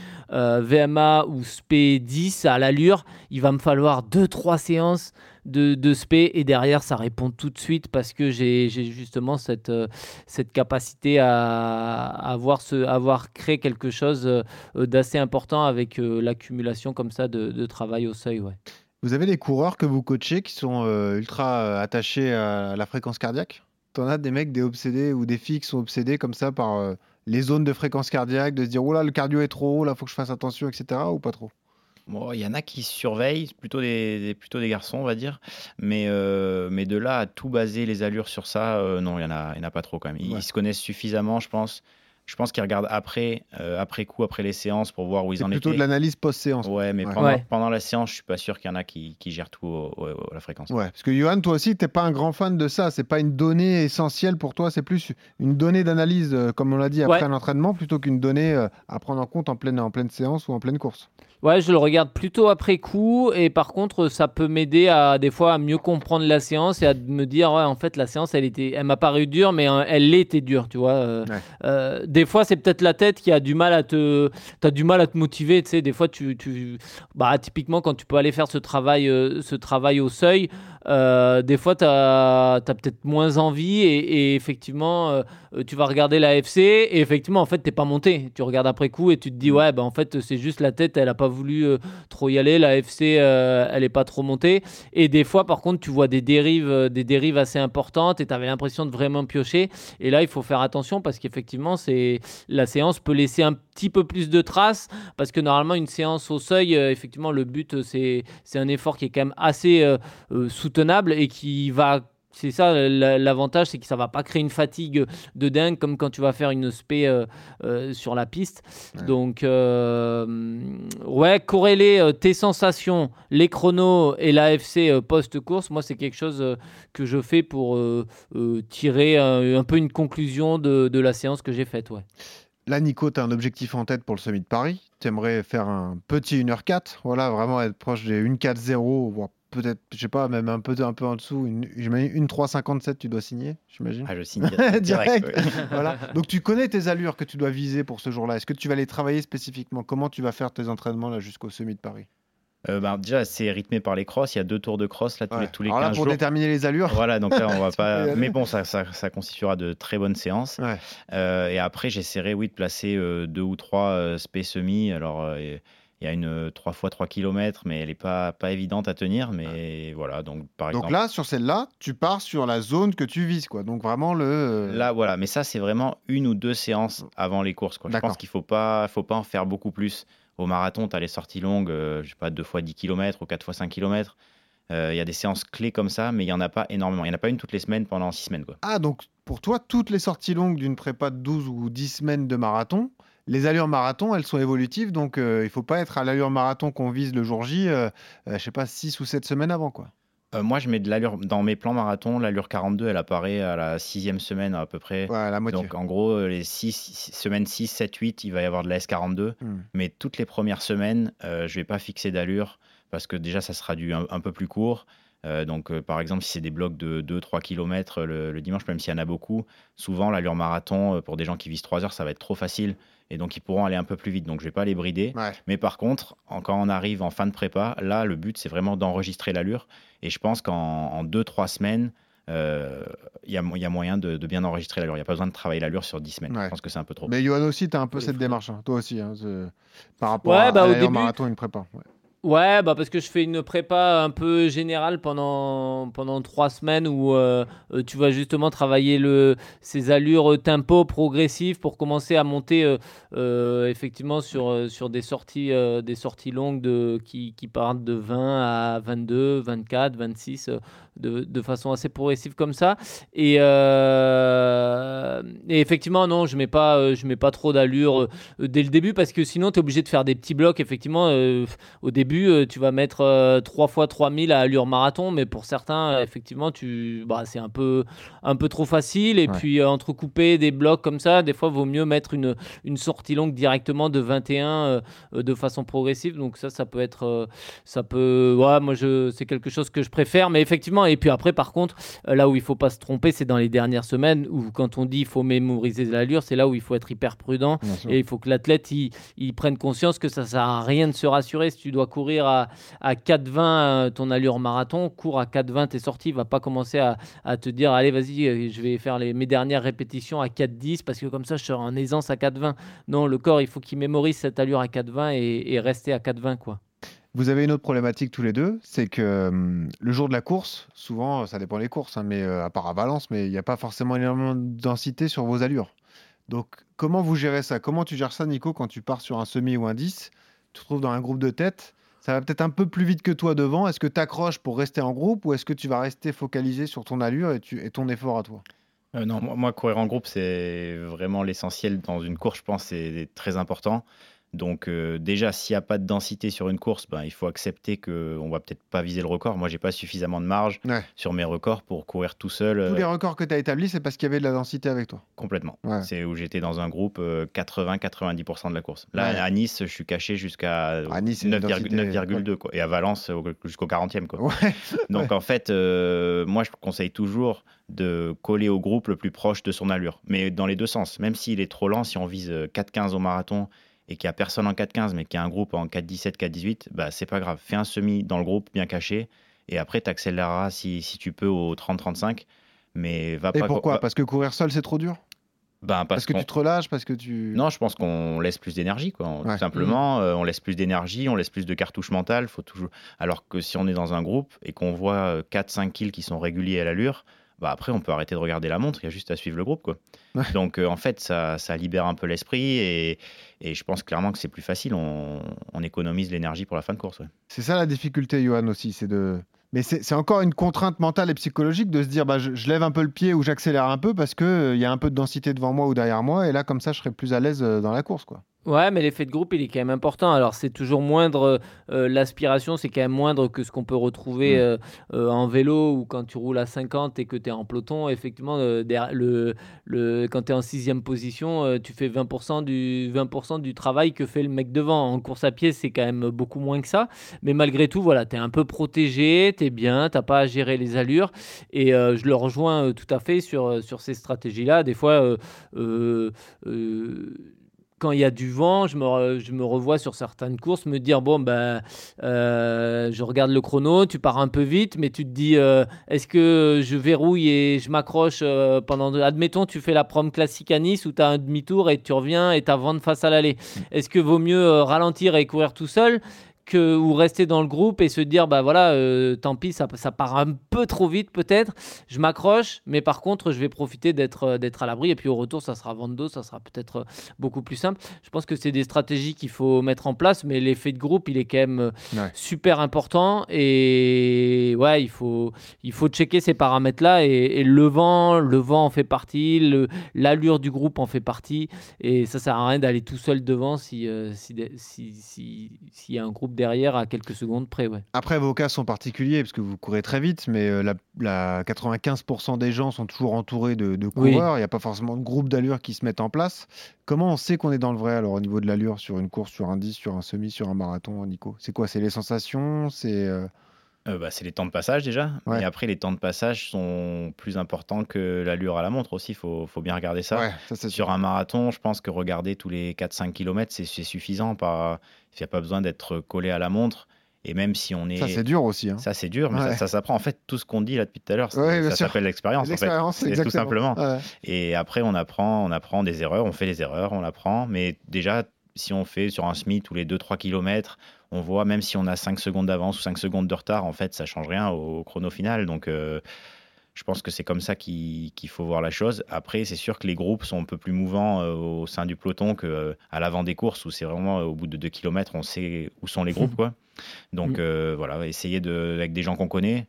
VMA ou SP 10 à l'allure, il va me falloir 2-3 séances de SP et derrière ça répond tout de suite parce que j'ai justement cette capacité à avoir créé quelque chose d'assez important avec l'accumulation comme ça de travail au seuil. Ouais. Vous avez des coureurs que vous coachez qui sont ultra attachés à la fréquence cardiaque? T'en as des mecs, des obsédés ou des filles qui sont obsédées comme ça par les zones de fréquence cardiaque, de se dire oh là le cardio est trop haut, là faut que je fasse attention, etc. ou pas trop? Bon, il y en a qui surveillent, plutôt des garçons, on va dire. Mais de là à tout baser les allures sur ça, non, il y en a pas trop quand même. Ils se connaissent suffisamment, je pense. Je pense qu'ils regardent après coup, après les séances pour voir où ils en étaient. C'est plutôt de l'analyse post-séance. Ouais, mais pendant la séance, je suis pas sûr qu'il y en a qui gèrent tout à la fréquence. Ouais, parce que Johan, toi aussi, t'es pas un grand fan de ça. C'est pas une donnée essentielle pour toi. C'est plus une donnée d'analyse, comme on l'a dit, après l'entraînement, plutôt qu'une donnée à prendre en compte en pleine séance ou en pleine course. Ouais, je le regarde plutôt après coup et par contre, ça peut m'aider des fois à mieux comprendre la séance et à me dire, ouais, en fait, la séance, elle m'a paru dure, mais elle l'était dure, tu vois. Des fois, c'est peut-être la tête qui a du mal à te motiver, tu sais. Des fois, typiquement, quand tu peux aller faire ce travail au seuil, des fois, tu as peut-être moins envie et effectivement, tu vas regarder la FC et effectivement, en fait, t'es pas monté. Tu regardes après coup et tu te dis, ouais, en fait, c'est juste la tête, elle a pas voulu trop y aller. La FC, elle est pas trop montée. Et des fois, par contre, tu vois des dérives assez importantes et tu avais l'impression de vraiment piocher. Et là, il faut faire attention parce qu'effectivement, la séance peut laisser un petit peu plus de traces parce que normalement, une séance au seuil, effectivement, le but, c'est un effort qui est quand même assez soutenable et qui va. C'est ça l'avantage, c'est que ça va pas créer une fatigue de dingue comme quand tu vas faire une SP sur la piste. Ouais. Donc, corréler tes sensations, les chronos et l'AFC post-course, moi, c'est quelque chose que je fais pour tirer un peu une conclusion de la séance que j'ai faite. Ouais. Là, Nico, tu as un objectif en tête pour le Summit de Paris. Tu aimerais faire un petit 1h04, voilà, vraiment être proche des 1h04.0, voire peut-être, je sais pas, même un peu en dessous, une 3,57, tu dois signer, j'imagine. Ah, je signe direct. Ouais. Voilà. Donc tu connais tes allures que tu dois viser pour ce jour-là. Est-ce que tu vas les travailler spécifiquement? Comment tu vas faire tes entraînements là jusqu'au Summit de Paris? Déjà, c'est rythmé par les crosses. Il y a 2 tours de cross là, tous les 15 jours. Pour déterminer les allures. Voilà, donc là, on va pas. Mais bon, ça constituera de très bonnes séances. Ouais. Et après, j'essaierai, de placer 2 ou 3 SP semi. Alors, il y a une 3 x 3 km, mais elle n'est pas évidente à tenir. Mais voilà, donc par exemple. Donc là, sur celle-là, tu pars sur la zone que tu vises, quoi. Donc vraiment Là, voilà. Mais ça, c'est vraiment 1 ou 2 séances avant les courses, quoi. Je pense qu'il faut pas en faire beaucoup plus. Au marathon, tu as les sorties longues, 2 fois 10 km ou 4 fois 5 km. Il y a des séances clés comme ça, mais il n'y en a pas énormément. Il n'y en a pas une toutes les semaines pendant 6 semaines. Quoi. Ah, donc pour toi, toutes les sorties longues d'une prépa de 12 ou 10 semaines de marathon, les allures marathon, elles sont évolutives. Donc il ne faut pas être à l'allure marathon qu'on vise le jour J, 6 ou 7 semaines avant, quoi. Moi, je mets de l'allure dans mes plans marathon. L'allure 42, elle apparaît à la 6e semaine à peu près. Ouais, la moitié. Donc, en gros, les semaines 6, 7, 8, il va y avoir de la S42. Mais toutes les premières semaines, je ne vais pas fixer d'allure parce que déjà, ça sera un peu plus court. Par exemple, si c'est des blocs de 2-3 km le dimanche, même s'il y en a beaucoup, souvent, l'allure marathon, pour des gens qui visent 3 heures, ça va être trop facile. Et donc, ils pourront aller un peu plus vite. Donc, je ne vais pas les brider. Ouais. Mais par contre, quand on arrive en fin de prépa, là, le but, c'est vraiment d'enregistrer l'allure. Et je pense qu'en 2-3 semaines, il y a moyen de bien enregistrer l'allure. Il n'y a pas besoin de travailler l'allure sur 10 semaines. Ouais. Je pense que c'est un peu trop. Mais Johan aussi, tu as un peu cette démarche. Hein. Toi aussi, par rapport à au début, marathon, une prépa. Ouais. Ouais, parce que je fais une prépa un peu générale pendant 3 semaines où tu vas justement travailler ces allures tempo progressives pour commencer à monter effectivement sur des sorties longues qui partent de 20 à 22, 24, 26 de façon assez progressive comme ça. Et effectivement, non, je mets pas trop d'allure dès le début parce que sinon tu es obligé de faire des petits blocs. Effectivement, au début, début, tu vas mettre 3 fois 3000 à allure marathon, mais pour certains, effectivement, c'est un peu trop facile. Et puis, entrecoupé des blocs comme ça, des fois, il vaut mieux mettre une sortie longue directement de 21 de façon progressive. Donc ça peut être... c'est quelque chose que je préfère. Mais effectivement, et puis après, par contre, là où il ne faut pas se tromper, c'est dans les dernières semaines où quand on dit qu'il faut mémoriser l'allure, c'est là où il faut être hyper prudent. Et il faut que l'athlète il prenne conscience que ça ne sert à rien de se rassurer. Si tu dois courir à 4,20 ton allure marathon, cours à 4,20 tes sorties. Il ne va pas commencer à te dire allez, vas-y, je vais faire mes dernières répétitions à 4,10 parce que comme ça, je serai en aisance à 4,20. Non, le corps, il faut qu'il mémorise cette allure à 4,20 et rester à 4,20, quoi. Vous avez une autre problématique tous les deux, c'est que le jour de la course, souvent, ça dépend des courses, mais à part à Valence, mais il n'y a pas forcément énormément de densité sur vos allures. Donc, comment vous gérez ça ? Comment tu gères ça, Nico, quand tu pars sur un semi ou un 10 ? Tu te trouves dans un groupe de tête, ça va peut-être un peu plus vite que toi devant. Est-ce que tu accroches pour rester en groupe ou est-ce que tu vas rester focalisé sur ton allure et ton effort à toi ? Non, moi, courir en groupe, c'est vraiment l'essentiel dans une course, je pense, c'est très important. Donc déjà, s'il n'y a pas de densité sur une course, il faut accepter qu'on ne va peut-être pas viser le record. Moi, je n'ai pas suffisamment de marge sur mes records pour courir tout seul. Tous les records que tu as établis, c'est parce qu'il y avait de la densité avec toi ? Complètement. Ouais. C'est où j'étais dans un groupe 80-90% de la course. Là, à Nice, je suis caché jusqu'à 9,2 quoi. Et à Valence, jusqu'au 40e. Quoi. Ouais. Donc en fait, moi, je conseille toujours de coller au groupe le plus proche de son allure. Mais dans les deux sens. Même s'il est trop lent, si on vise 4,15 au marathon et qu'il n'y a personne en 4,15, mais qu'il y a un groupe en 4,17, 4,18, c'est pas grave. Fais un semi dans le groupe, bien caché, et après, tu accéléreras si tu peux au 30-35. Mais va et pas. Pourquoi ? Parce que courir seul, c'est trop dur ? Parce que tu te relâches, parce que tu... Non, je pense qu'on laisse plus d'énergie, quoi. Tout simplement. On laisse plus d'énergie, on laisse plus de cartouche mentale. Faut toujours... Alors que si on est dans un groupe et qu'on voit 4-5 kills qui sont réguliers à l'allure, après, on peut arrêter de regarder la montre, il y a juste à suivre le groupe, quoi. Ouais. Donc, en fait, ça libère un peu l'esprit et je pense clairement que c'est plus facile. On économise l'énergie pour la fin de course. Ouais. C'est ça la difficulté, Johan, aussi. Mais c'est encore une contrainte mentale et psychologique de se dire je lève un peu le pied ou j'accélère un peu parce qu'il y a un peu de densité devant moi ou derrière moi et là, comme ça, je serai plus à l'aise dans la course, quoi. Ouais, mais l'effet de groupe, il est quand même important. Alors, c'est toujours moindre, l'aspiration, c'est quand même moindre que ce qu'on peut retrouver en vélo ou quand tu roules à 50 et que tu es en peloton. Effectivement, quand tu es en 6e position, tu fais 20% du travail que fait le mec devant. En course à pied, c'est quand même beaucoup moins que ça. Mais malgré tout, voilà, tu es un peu protégé, tu es bien, tu n'as pas à gérer les allures. Et je le rejoins tout à fait sur ces stratégies-là. Des fois, quand il y a du vent, je me revois sur certaines courses me dire je regarde le chrono, tu pars un peu vite, mais tu te dis est-ce que je verrouille et je m'accroche admettons tu fais la prom classique à Nice où tu as un demi-tour et tu reviens et tu as vent de face à l'allée. Est-ce que vaut mieux ralentir et courir tout seul ou rester dans le groupe et se dire tant pis, ça part un peu trop vite peut-être, je m'accroche, mais par contre je vais profiter d'être à l'abri et puis au retour ça sera vent de dos, ça sera peut-être beaucoup plus simple. Je pense que c'est des stratégies qu'il faut mettre en place, mais l'effet de groupe il est quand même super important et il faut checker ces paramètres là et le vent en fait partie, l'allure du groupe en fait partie et ça sert à rien d'aller tout seul devant s'il y a un groupe derrière à quelques secondes près. Ouais. Après, vos cas sont particuliers parce que vous courez très vite, mais 95% des gens sont toujours entourés de coureurs. Il n'y a pas forcément de groupe d'allure qui se mettent en place. Comment on sait qu'on est dans le vrai alors au niveau de l'allure sur une course, sur un 10, sur un semi, sur un marathon, Nico ? C'est quoi ? C'est les sensations ? C'est les temps de passage déjà. Et après, les temps de passage sont plus importants que l'allure à la montre aussi. Il faut bien regarder ça. Sur un marathon, je pense que regarder tous les 4-5 km, c'est suffisant. Il n'y a pas besoin d'être collé à la montre. Et même si on est... Ça, c'est dur aussi. Ça, c'est dur, mais ça s'apprend. En fait, tout ce qu'on dit là depuis tout à l'heure, ça s'appelle l'expérience. L'expérience, en fait. C'est tout simplement. Ouais. Et après, on apprend des erreurs. On fait des erreurs, on apprend. Mais déjà, si on fait sur un semi tous les 2-3 km, on voit, même si on a 5 secondes d'avance ou 5 secondes de retard, en fait, ça ne change rien au chrono final. Donc, je pense que c'est comme ça qu'il faut voir la chose. Après, c'est sûr que les groupes sont un peu plus mouvants au sein du peloton qu'à l'avant des courses, où c'est vraiment au bout de 2 km, on sait où sont les groupes, quoi. Donc, essayer avec des gens qu'on connaît,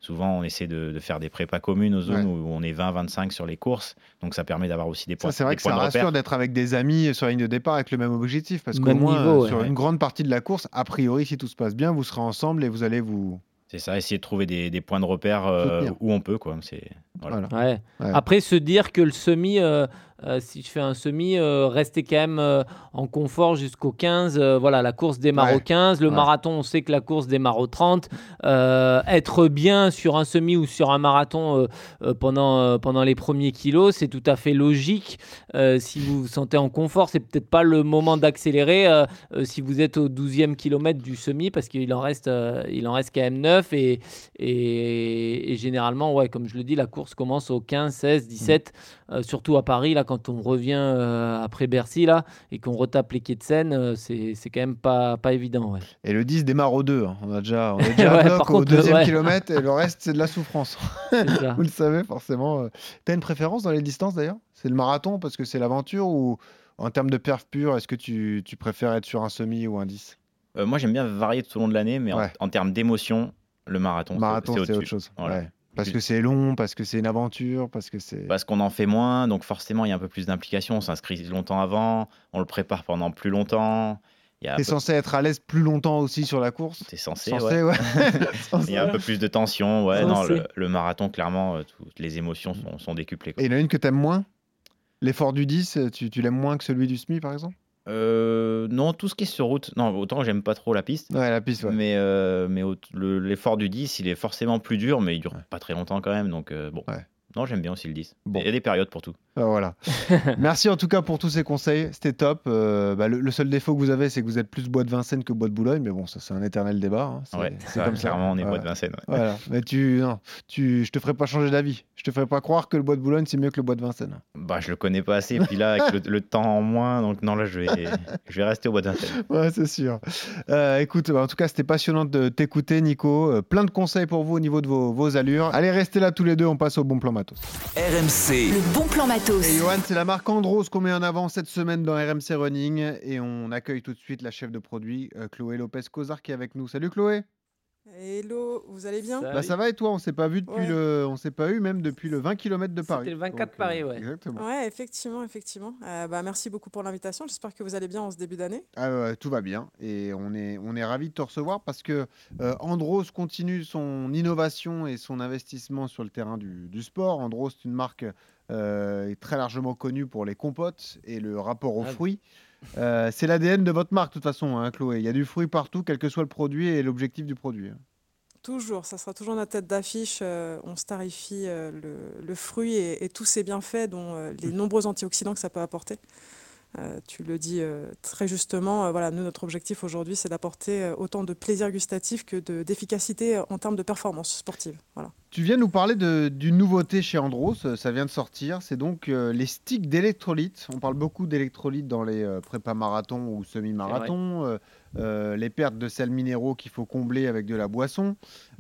Souvent, on essaie de faire des prépas communes aux zones où on est 20-25 sur les courses. Donc, ça permet d'avoir aussi des points de repère. C'est vrai que ça rassure d'être avec des amis sur la ligne de départ avec le même objectif. Parce qu'au moins, sur une grande partie de la course, a priori, si tout se passe bien, vous serez ensemble et vous allez vous... C'est ça, essayer de trouver des points de repère où on peut, quoi. Voilà. Ouais. Après, se dire que le semi, si je fais un semi, rester quand même en confort jusqu'au 15. Voilà, la course démarre au 15. Le marathon, on sait que la course démarre au 30. Être bien sur un semi ou sur un marathon pendant les premiers kilos, c'est tout à fait logique. Si vous vous sentez en confort, c'est peut-être pas le moment d'accélérer si vous êtes au 12e kilomètre du semi, parce qu'il en reste quand même 9. Et généralement, comme je le dis, la course commence au 15, 16, 17, surtout à Paris, là, quand on revient après Bercy là, et qu'on retape les quais de Seine, c'est quand même pas évident. Ouais. Et le 10 démarre au 2. Hein. On est déjà à bloc au 2e kilomètre, et le reste, c'est de la souffrance. Vous le savez forcément. Tu as une préférence dans les distances d'ailleurs ? C'est le marathon parce que c'est l'aventure, ou en termes de perf pure, est-ce que tu préfères être sur un semi ou un 10 ? Moi, j'aime bien varier tout au long de l'année, mais en termes d'émotion, le marathon, c'est autre chose. Voilà. Parce que c'est long, parce que c'est une aventure, parce qu'on en fait moins, donc forcément il y a un peu plus d'implication. On s'inscrit longtemps avant, on le prépare pendant plus longtemps. T'es censé être à l'aise plus longtemps aussi sur la course ? T'es censé, ouais. Il y a un peu plus de tension. Non, le marathon, clairement, toutes les émotions sont décuplées. Et il y en a une que t'aimes moins ? L'effort du 10, tu l'aimes moins que celui du semi, par exemple ? Non, tout ce qui est sur route. Non, autant j'aime pas trop la piste. La piste, Mais l'effort du 10, il est forcément plus dur, mais il dure pas très longtemps quand même. Donc bon. Non, j'aime bien aussi le 10. Bon. Il y a des périodes pour tout. Voilà. Merci en tout cas pour tous ces conseils. C'était top. Le seul défaut que vous avez, c'est que vous êtes plus bois de Vincennes que bois de Boulogne. Mais bon, ça, c'est un éternel débat. Hein. C'est comme ça. Clairement, on est bois de Vincennes. Ouais. Voilà. Mais je te ferai pas changer d'avis. Je te ferai pas croire que le bois de Boulogne, c'est mieux que le bois de Vincennes. Je le connais pas assez. Et puis là, avec le temps en moins, donc non, là, je vais rester au bois de Vincennes. Ouais, c'est sûr. Écoute, en tout cas, c'était passionnant de t'écouter, Nico. Plein de conseils pour vous au niveau de vos allures. Allez, restez là tous les deux. On passe au bon plan matos. RMC. Le bon plan matos. Et Johan, c'est la marque Andros qu'on met en avant cette semaine dans RMC Running. Et on accueille tout de suite la chef de produit, Chloé Lopez-Cozard, qui est avec nous. Salut Chloé. Hello, vous allez bien ? Ça va et toi ? On s'est pas vu on s'est pas eu même depuis le 20 km de Paris. C'était le 24 de Paris, Exactement. Ouais, effectivement. Merci beaucoup pour l'invitation. J'espère que vous allez bien en ce début d'année. Tout va bien et on est ravis de te recevoir parce que Andros continue son innovation et son investissement sur le terrain du sport. Andros, c'est une marque très largement connue pour les compotes et le rapport aux fruits. C'est l'ADN de votre marque de toute façon, hein, Chloé. Il y a du fruit partout, quel que soit le produit et l'objectif du produit. Toujours, ça sera toujours notre tête d'affiche. On starifie le fruit et tous ses bienfaits, dont les nombreux antioxydants que ça peut apporter. Tu le dis très justement, nous, notre objectif aujourd'hui, c'est d'apporter autant de plaisir gustatif que d'efficacité en termes de performance sportive. Voilà. Tu viens nous parler d'une nouveauté chez Andros, ça vient de sortir, c'est donc les sticks d'électrolytes. On parle beaucoup d'électrolytes dans les prépas marathons ou semi-marathons, les pertes de sels minéraux qu'il faut combler avec de la boisson.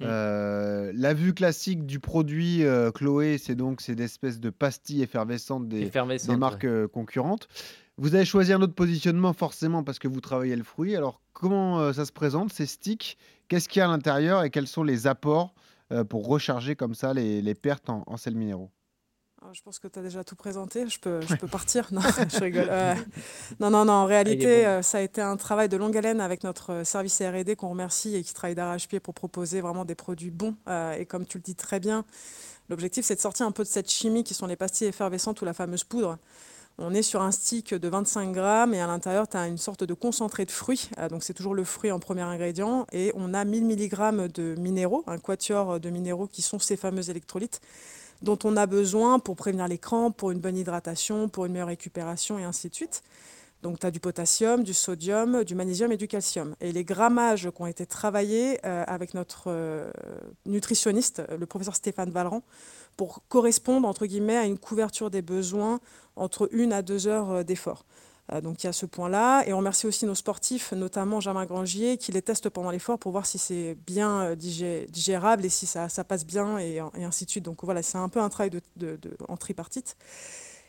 La vue classique du produit, Chloé, c'est des espèces de pastilles effervescentes des marques concurrentes. Vous avez choisi un autre positionnement forcément parce que vous travaillez le fruit. Alors comment ça se présente ces sticks ? Qu'est-ce qu'il y a à l'intérieur et quels sont les apports pour recharger comme ça les pertes en sels minéraux ? Je pense que tu as déjà tout présenté. Je peux partir. Non, je rigole. Non. En réalité, ça a été un travail de longue haleine avec notre service R&D qu'on remercie et qui travaille d'arrache-pied pour proposer vraiment des produits bons. Et comme tu le dis très bien, l'objectif, c'est de sortir un peu de cette chimie qui sont les pastilles effervescentes ou la fameuse poudre. On est sur un stick de 25 grammes et à l'intérieur, tu as une sorte de concentré de fruits. Donc, c'est toujours le fruit en premier ingrédient. Et on a 1000 mg de minéraux, un quatuor de minéraux qui sont ces fameux électrolytes dont on a besoin pour prévenir les crampes, pour une bonne hydratation, pour une meilleure récupération et ainsi de suite. Donc, tu as du potassium, du sodium, du magnésium et du calcium. Et les grammages qui ont été travaillés avec notre nutritionniste, le professeur Stéphane Valran, pour correspondre, entre guillemets, à une couverture des besoins entre 1 à 2 heures d'effort. Donc, il y a ce point-là. Et on remercie aussi nos sportifs, notamment Germain Grangier, qui les testent pendant l'effort pour voir si c'est bien digérable et si ça passe bien et ainsi de suite. Donc, voilà, c'est un peu un travail en tripartite.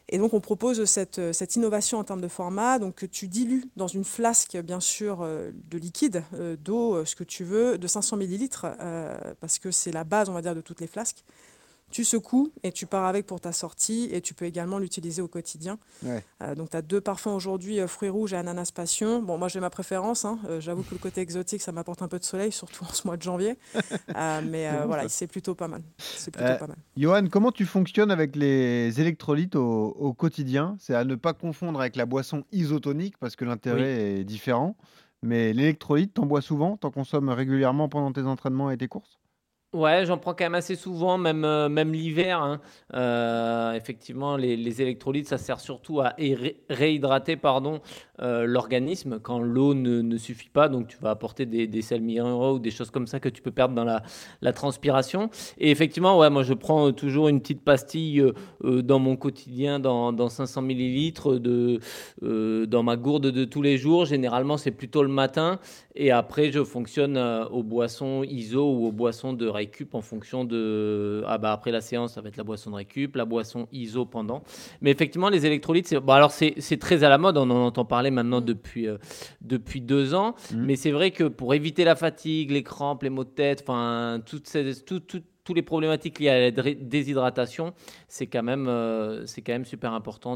Et donc, on propose cette innovation en termes de format, donc que tu dilues dans une flasque, bien sûr, de liquide, d'eau, ce que tu veux, de 500 millilitres, parce que c'est la base, on va dire, de toutes les flasques. Tu secoues et tu pars avec pour ta sortie et tu peux également l'utiliser au quotidien. Ouais. Donc, tu as 2 parfums aujourd'hui, fruits rouges et ananas passion. Bon, moi, j'ai ma préférence. J'avoue que le côté exotique, ça m'apporte un peu de soleil, surtout en ce mois de janvier. Mais C'est bon, voilà, ça. c'est plutôt pas mal. C'est plutôt pas mal. Johan, comment tu fonctionnes avec les électrolytes au quotidien? C'est à ne pas confondre avec la boisson isotonique parce que Oui. l'intérêt est différent. Mais l'électrolyte, t'en bois souvent? T'en consommes régulièrement pendant tes entraînements et tes courses? Ouais, j'en prends quand même assez souvent, même l'hiver, hein. Effectivement, les électrolytes, ça sert surtout à réhydrater, pardon, l'organisme quand l'eau ne suffit pas. Donc, tu vas apporter des sels minéraux ou des choses comme ça que tu peux perdre dans la transpiration. Et effectivement, ouais, moi, je prends toujours une petite pastille dans mon quotidien, dans 500 millilitres dans ma gourde de tous les jours. Généralement, c'est plutôt le matin. Et après, je fonctionne aux boissons ISO ou aux boissons de récup en fonction de... après la séance, ça va être la boisson de récup, la boisson ISO pendant. Mais effectivement, les électrolytes, c'est très à la mode. On en entend parler maintenant depuis 2 ans. Mais c'est vrai que pour éviter la fatigue, les crampes, les maux de tête, enfin, toutes les problématiques liées à la déshydratation, c'est quand même super important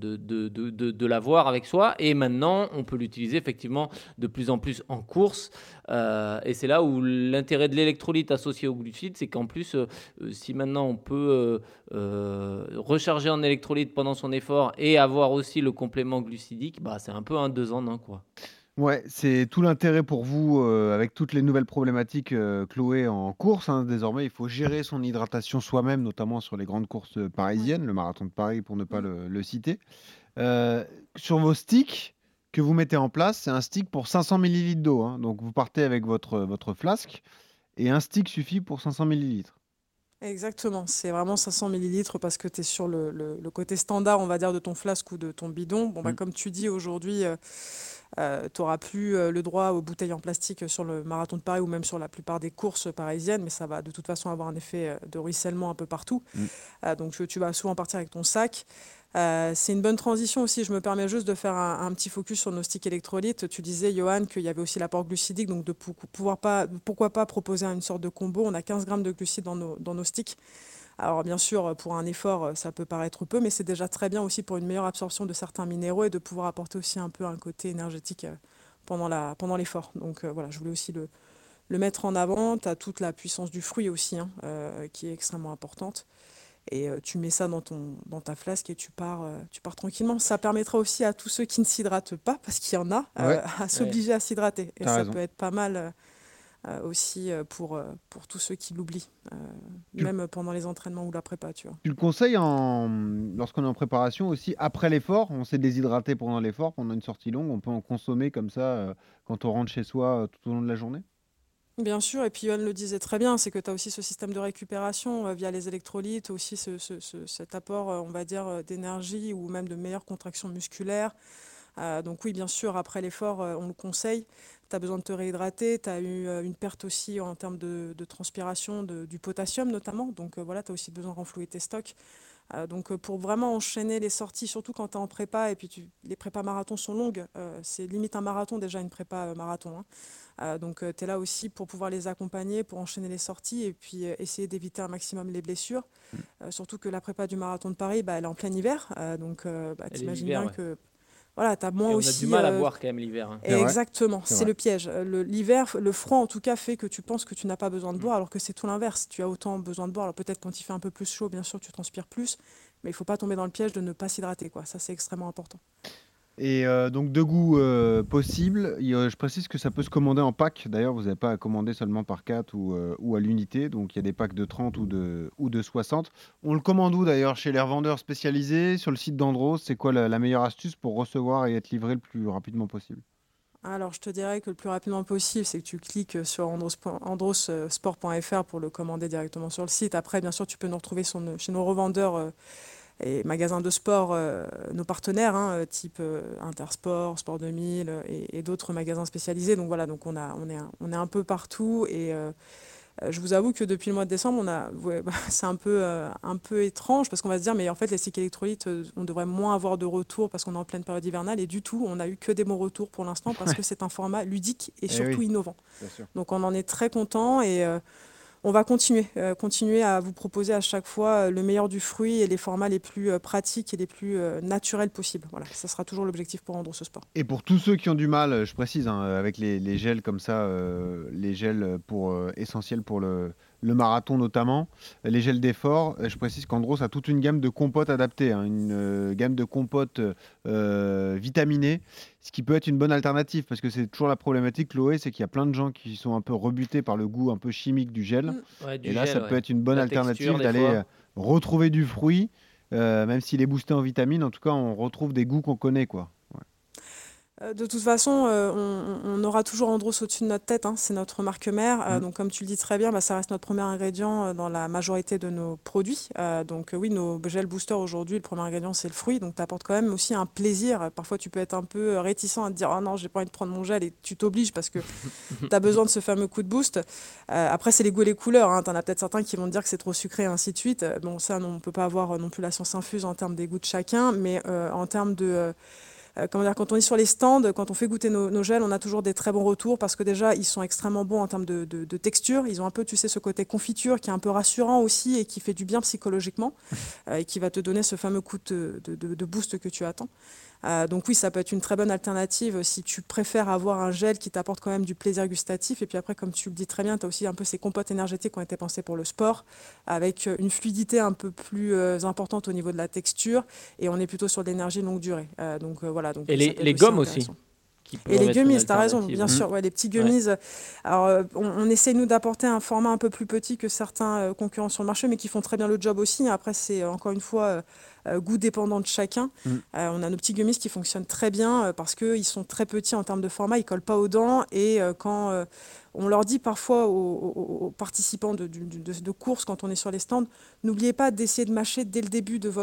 de l'avoir avec soi. Et maintenant, on peut l'utiliser effectivement de plus en plus en course. Et c'est là où l'intérêt de l'électrolyte associé au glucide, c'est qu'en plus, si maintenant on peut recharger en électrolyte pendant son effort et avoir aussi le complément glucidique, c'est un peu un 2 en 1, quoi. Ouais, c'est tout l'intérêt pour vous, avec toutes les nouvelles problématiques, Chloé, en course, hein. Désormais, il faut gérer son hydratation soi-même, notamment sur les grandes courses, Ouais. parisiennes, le marathon de Paris pour ne pas Mm. le citer. Sur vos sticks que vous mettez en place, c'est un stick pour 500 millilitres d'eau, hein. Donc vous partez avec votre flasque et un stick suffit pour 500 millilitres. Exactement, c'est vraiment 500 millilitres parce que tu es sur le côté standard, on va dire, de ton flasque ou de ton bidon. Bon, Mmh. comme tu dis, aujourd'hui, tu n'auras plus le droit aux bouteilles en plastique sur le marathon de Paris ou même sur la plupart des courses parisiennes, mais ça va de toute façon avoir un effet de ruissellement un peu partout. Mmh. Donc tu vas souvent partir avec ton sac. C'est une bonne transition aussi. Je me permets juste de faire un petit focus sur nos sticks électrolytes. Tu disais, Johan, qu'il y avait aussi l'apport glucidique, donc pourquoi pas proposer une sorte de combo. On a 15 grammes de glucides dans nos sticks. Alors bien sûr, pour un effort, ça peut paraître peu, mais c'est déjà très bien aussi pour une meilleure absorption de certains minéraux et de pouvoir apporter aussi un peu un côté énergétique pendant l'effort. Donc voilà, je voulais aussi le mettre en avant. Tu as toute la puissance du fruit aussi, qui est extrêmement importante. Et tu mets ça dans ta flasque et tu pars tranquillement. Ça permettra aussi à tous ceux qui ne s'hydratent pas, parce qu'il y en a, Ouais, à s'obliger à s'hydrater. Et t'as ça raison. peut être pas mal aussi pour tous ceux qui l'oublient, Tu même pendant les entraînements ou la prépa, tu vois. tu le conseilles lorsqu'on est en préparation aussi, après l'effort, on s'est déshydraté pendant l'effort, pendant une sortie longue, on peut en consommer comme ça, quand on rentre chez soi, tout au long de la journée? Bien sûr, et puis Yoann le disait très bien, c'est que tu as aussi ce système de récupération via les électrolytes, aussi cet apport, on va dire, d'énergie ou même de meilleure contraction musculaire. Donc oui, bien sûr, après l'effort, on le conseille. Tu as besoin de te réhydrater, tu as eu une perte aussi en termes de transpiration, du potassium notamment. Donc voilà, tu as aussi besoin de renflouer tes stocks. Donc pour vraiment enchaîner les sorties, surtout quand tu es en prépa, et puis les prépas marathons sont longues, c'est limite un marathon déjà, une prépa marathon, hein. Donc tu es là aussi pour pouvoir les accompagner, pour enchaîner les sorties et puis essayer d'éviter un maximum les blessures. Surtout que la prépa du marathon de Paris, elle est en plein hiver. Donc Elle est t'imagines l'hiver, bien ouais. que voilà, tu as moins Et on a du aussi... mal à boire quand même l'hiver, hein. C'est vrai, Exactement, c'est c'est vrai. le piège. L'hiver, le froid en tout cas fait que tu penses que tu n'as pas besoin de boire, alors que c'est tout l'inverse. Tu as autant besoin de boire. Alors peut-être quand il fait un peu plus chaud, bien sûr, tu transpires plus, mais il faut pas tomber dans le piège de ne pas s'hydrater, quoi. Ça, c'est extrêmement important. Et donc 2 goûts, possibles. Je précise que ça peut se commander en pack. D'ailleurs, vous n'avez pas à commander seulement par 4 ou à l'unité. Donc il y a des packs de 30 ou de 60. On le commande où d'ailleurs? Chez les revendeurs spécialisés? Sur le site d'Andros? C'est quoi la meilleure astuce pour recevoir et être livré le plus rapidement possible? Alors, je te dirais que le plus rapidement possible, c'est que tu cliques sur androsport.fr pour le commander directement sur le site. Après, bien sûr, tu peux nous retrouver chez nos revendeurs et magasins de sport, nos partenaires, type Intersport, Sport 2000 et d'autres magasins spécialisés. Donc voilà, donc on est un peu partout et Je vous avoue que depuis le mois de décembre, c'est un peu étrange parce qu'on va se dire, mais en fait, les sticks électrolytes, on devrait moins avoir de retours parce qu'on est en pleine période hivernale. Et du tout, on n'a eu que des bons retours pour l'instant parce que c'est un format ludique et surtout innovant. Donc, on en est très content et on va continuer à vous proposer à chaque fois le meilleur du fruit et les formats les plus pratiques et les plus naturels possibles. Voilà, ça sera toujours l'objectif pour rendre ce sport. Et pour tous ceux qui ont du mal, je précise, avec les gels comme ça, les gels essentiels pour le marathon notamment, les gels d'effort, je précise qu'Andros a toute une gamme de compotes adaptées, une gamme de compotes vitaminées, ce qui peut être une bonne alternative parce que c'est toujours la problématique, Chloé, c'est qu'il y a plein de gens qui sont un peu rebutés par le goût un peu chimique du gel. Et là, ça peut être une bonne alternative d'aller retrouver du fruit, même s'il est boosté en vitamines. En tout cas, on retrouve des goûts qu'on connaît, quoi. De toute façon, on aura toujours Andros au-dessus de notre tête, hein, c'est notre marque mère. Donc, comme tu le dis très bien, ça reste notre premier ingrédient dans la majorité de nos produits. Donc, oui, nos gels boosters aujourd'hui, le premier ingrédient, c'est le fruit. Donc, tu apportes quand même aussi un plaisir. Parfois, tu peux être un peu réticent à te dire « Ah non, j'ai pas envie de prendre mon gel » et tu t'obliges parce que tu as besoin de ce fameux coup de boost. Après, c'est les goûts et les couleurs. Hein. Tu en as peut-être certains qui vont te dire que c'est trop sucré et ainsi de suite. Bon, ça, on ne peut pas avoir non plus la science infuse en termes des goûts de chacun, mais en termes de... quand on est sur les stands, quand on fait goûter nos gels, on a toujours des très bons retours parce que déjà, ils sont extrêmement bons en termes de texture. Ils ont un peu, tu sais, ce côté confiture qui est un peu rassurant aussi et qui fait du bien psychologiquement et qui va te donner ce fameux coup de boost que tu attends. Donc oui, ça peut être une très bonne alternative si tu préfères avoir un gel qui t'apporte quand même du plaisir gustatif. Et puis après, comme tu le dis très bien, tu as aussi un peu ces compotes énergétiques qui ont été pensées pour le sport, avec une fluidité un peu plus importante au niveau de la texture. Et on est plutôt sur de l'énergie longue durée. Voilà. Donc, et les gommes aussi. Et les gummies, tu as raison, bien sûr. Ouais, les petits gummies. Alors, on essaie, nous, d'apporter un format un peu plus petit que certains concurrents sur le marché, mais qui font très bien le job aussi. Après, c'est encore une fois goût dépendant de chacun. On a nos petits gummies qui fonctionnent très bien parce qu'ils sont très petits en termes de format, ils ne collent pas aux dents. Et quand on leur dit parfois aux participants de course, quand on est sur les stands, n'oubliez pas d'essayer de mâcher dès le début de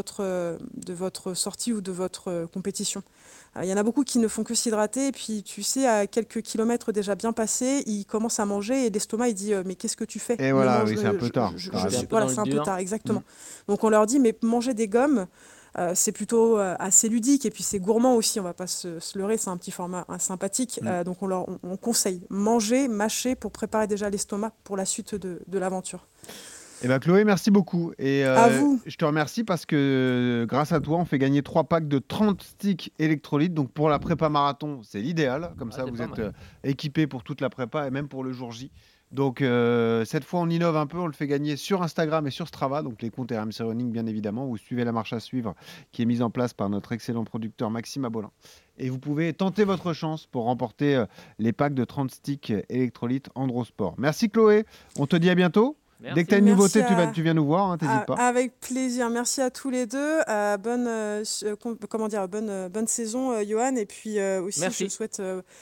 votre sortie ou de votre compétition. Il y en a beaucoup qui ne font que s'hydrater et puis tu sais, à quelques kilomètres déjà bien passés, ils commencent à manger et l'estomac il dit mais qu'est-ce que tu fais? Et voilà, oui, c'est un peu tard. Voilà, c'est un peu tard, exactement. Donc on leur dit mais manger des gommes, c'est plutôt assez ludique et puis c'est gourmand aussi, on va pas se leurrer, c'est un petit format sympathique. Donc on conseille manger, mâcher pour préparer déjà l'estomac pour la suite de l'aventure. Eh ben Chloé, merci beaucoup. Et à vous. Je te remercie parce que grâce à toi, on fait gagner 3 packs de 30 sticks électrolytes. Donc pour la prépa marathon, c'est l'idéal. Comme ça, vous êtes équipés pour toute la prépa et même pour le jour J. Donc cette fois, on innove un peu. On le fait gagner sur Instagram et sur Strava. Donc les comptes RMC Running, bien évidemment. Vous suivez la marche à suivre qui est mise en place par notre excellent producteur Maxime Abolin. Et vous pouvez tenter votre chance pour remporter les packs de 30 sticks électrolytes Androsport. Merci Chloé. On te dit à bientôt. Merci. Dès que tu as une nouveauté, tu viens nous voir, t'hésites pas. Avec plaisir. Merci à tous les deux. Bonne saison, Johan. Et puis aussi, je souhaite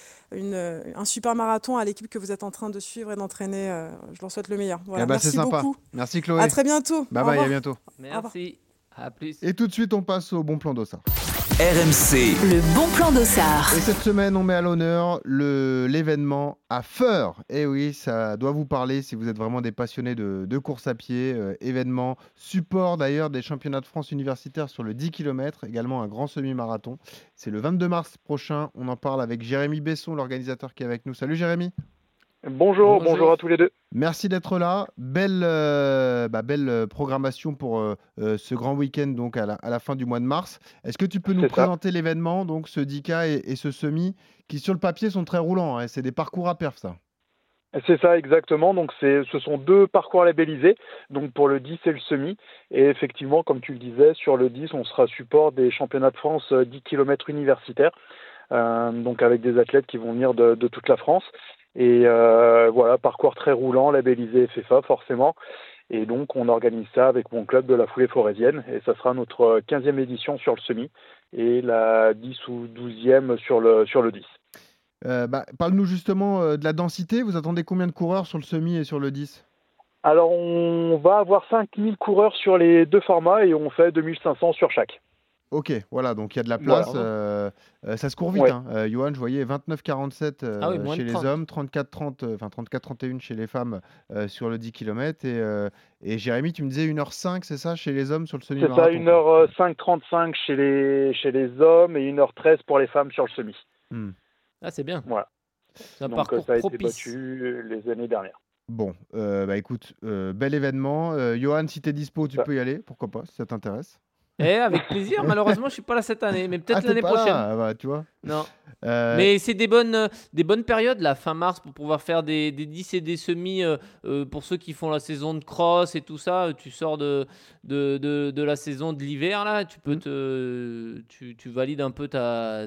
un super marathon à l'équipe que vous êtes en train de suivre et d'entraîner. Je leur souhaite le meilleur. Voilà. Merci c'est sympa. Beaucoup. Merci Chloé. À très bientôt. Bye bye, à bientôt. Merci. À plus. Et tout de suite, on passe au bon plan d'Ossard. RMC. Le bon plan d'Ossard. Et cette semaine, on met à l'honneur l'événement à Feur. Et oui, ça doit vous parler si vous êtes vraiment des passionnés de course à pied. Événement support d'ailleurs des championnats de France universitaires sur le 10 km, également un grand semi-marathon. C'est le 22 mars prochain. On en parle avec Jérémy Besson, l'organisateur qui est avec nous. Salut Jérémy. Bonjour à tous les deux. Merci d'être là. Belle programmation pour ce grand week-end donc à la fin du mois de mars. Est-ce que tu peux nous présenter l'événement, donc ce 10K et ce semi, qui sur le papier sont très roulants, hein, c'est des parcours à perf, ça. C'est ça, exactement. Donc ce sont 2 parcours labellisés, donc pour le 10 et le semi. Et effectivement, comme tu le disais, sur le 10, on sera support des championnats de France 10 km universitaires, donc avec des athlètes qui vont venir de toute la France. Et voilà, parcours très roulant, labellisé FFA forcément. Et donc on organise ça avec mon club de la foulée forésienne. Et ça sera notre 15e édition sur le semi et la 10 ou 12e sur le 10. Parle-nous justement de la densité. Vous attendez combien de coureurs sur le semi et sur le 10 ? Alors on va avoir 5000 coureurs sur les 2 formats et on fait 2500 sur chaque. Ok, voilà, donc il y a de la place. Voilà. Ça se court vite. Ouais. Johan, je voyais 29,47 chez les moins de hommes, 34,31 chez les femmes sur le 10 km. Et Jérémy, tu me disais 1h05, c'est ça, chez les hommes sur le C'est semi-marathon? ça, 1h05-35 chez les hommes et 1h13 pour les femmes sur le semi. Ah, c'est bien. Voilà. C'est un Donc parcours ça a été propice. battu les années dernières. Bon, écoute, bel événement. Johan, si tu es dispo, tu peux y aller, pourquoi pas, si ça t'intéresse. Avec plaisir. Malheureusement, je suis pas là cette année, mais peut-être t'es l'année pas prochaine. là, bah, tu vois. Non. Mais c'est des bonnes périodes, là, fin mars, pour pouvoir faire des 10 et des semis pour ceux qui font la saison de cross et tout ça. Tu sors de la saison de l'hiver, là. Tu peux tu valides un peu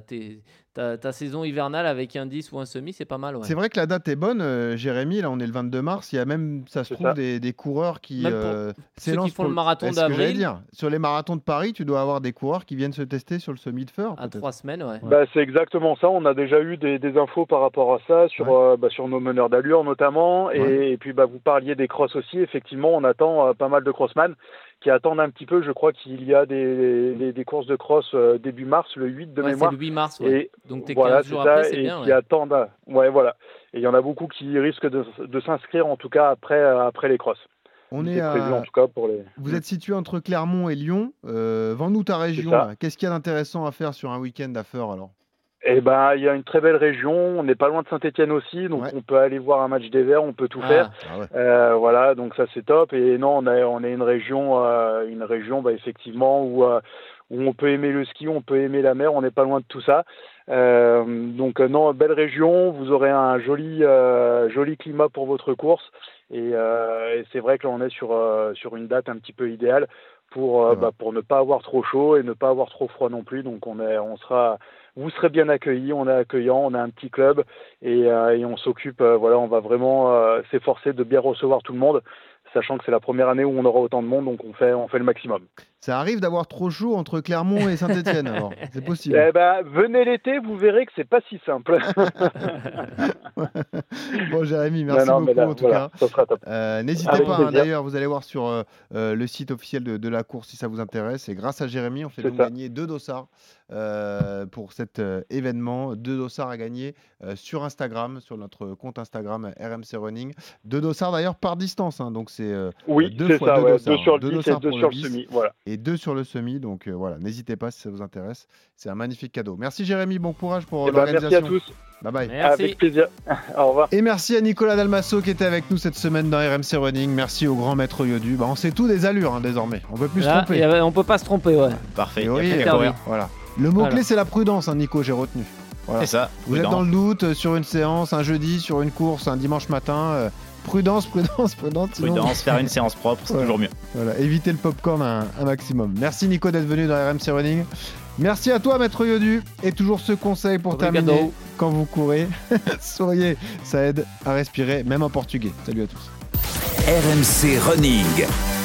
ta saison hivernale avec un 10 ou un semi, c'est pas mal. Ouais. c'est vrai que la date est bonne, Jérémy. Là, on est le 22 mars. Il y a même, ça se C'est trouve, ça. des coureurs qui Même pour ceux s'élancent qui font le marathon C'est ce que j'allais d'avril. dire. Sur les marathons de Paris, tu dois avoir des coureurs qui viennent se tester sur le semi de Feur. À peut-être. 3 semaines, ouais. Bah, c'est exactement ça. On a déjà eu des infos par rapport à ça sur nos meneurs d'allure notamment. Et puis vous parliez des crosses aussi. Effectivement, on attend pas mal de crossman qui attendent un petit peu. Je crois qu'il y a des courses de cross début mars, le 8 de mémoire. C'est le 8 mars. Ouais. Et donc t'es voilà, 15 jours c'est ça, après, c'est et bien. qui attendent. Voilà. Et il y en a beaucoup qui risquent de s'inscrire en tout cas après les crosses. On C'est est prévu en tout cas pour les. Vous êtes situé entre Clermont et Lyon. Vends-nous ta région. ça. Là. Qu'est-ce qu'il y a d'intéressant à faire sur un week-end à Feur alors? Eh ben, il y a une très belle région. On n'est pas loin de Saint-Étienne aussi, donc on peut aller voir un match des Verts, on peut tout faire. Ah ouais. Voilà, donc ça c'est top. Et non, on est une région effectivement où on peut aimer le ski, on peut aimer la mer. On n'est pas loin de tout ça. Donc non, belle région. Vous aurez un joli climat pour votre course. Et c'est vrai que là on est sur une date un petit peu idéale pour ne pas avoir trop chaud et ne pas avoir trop froid non plus. Donc vous serez bien accueillis, on est accueillant, on a un petit club et on s'occupe, on va vraiment s'efforcer de bien recevoir tout le monde, sachant que c'est la première année où on aura autant de monde, donc on fait le maximum. Ça arrive d'avoir trop chaud entre Clermont et Saint-Étienne alors, c'est possible. Venez l'été, vous verrez que c'est pas si simple. Bon Jérémy, merci beaucoup en tout cas. Ça sera top. N'hésitez pas, d'ailleurs, vous allez voir sur le site officiel de la course si ça vous intéresse. Et grâce à Jérémy, on fait donc gagner 2 dossards pour cet événement. 2 dossards à gagner sur Instagram, sur notre compte Instagram RMC Running. 2 dossards d'ailleurs par distance, hein, donc c'est 2 fois 2 dossards. 2 sur le 10 dossards et 2 pour sur le le 10 semi. Voilà. et 2 sur le semi, donc voilà, n'hésitez pas si ça vous intéresse. C'est un magnifique cadeau. Merci Jérémy, bon courage pour l'organisation. Merci à tous. Bye bye. Merci. Avec plaisir. Au revoir. Et merci à Nicolas Dalmasso qui était avec nous cette semaine dans RMC Running. Merci au grand maître Yodu. On sait tout des allures désormais. On peut plus se tromper. On peut pas se tromper, ouais. Parfait. Et oui, voilà. Le mot-clé, c'est la prudence, Nico, j'ai retenu. Voilà. C'est ça. Vous êtes dans le doute sur une séance, un jeudi, sur une course, un dimanche matin. Prudence. Sinon... faire une séance propre, c'est toujours mieux. Voilà, évitez le popcorn un maximum. Merci Nico d'être venu dans RMC Running. Merci à toi, maître Yodu. Et toujours ce conseil pour terminer quand vous courez. Souriez, ça aide à respirer, même en portugais. Salut à tous. RMC Running.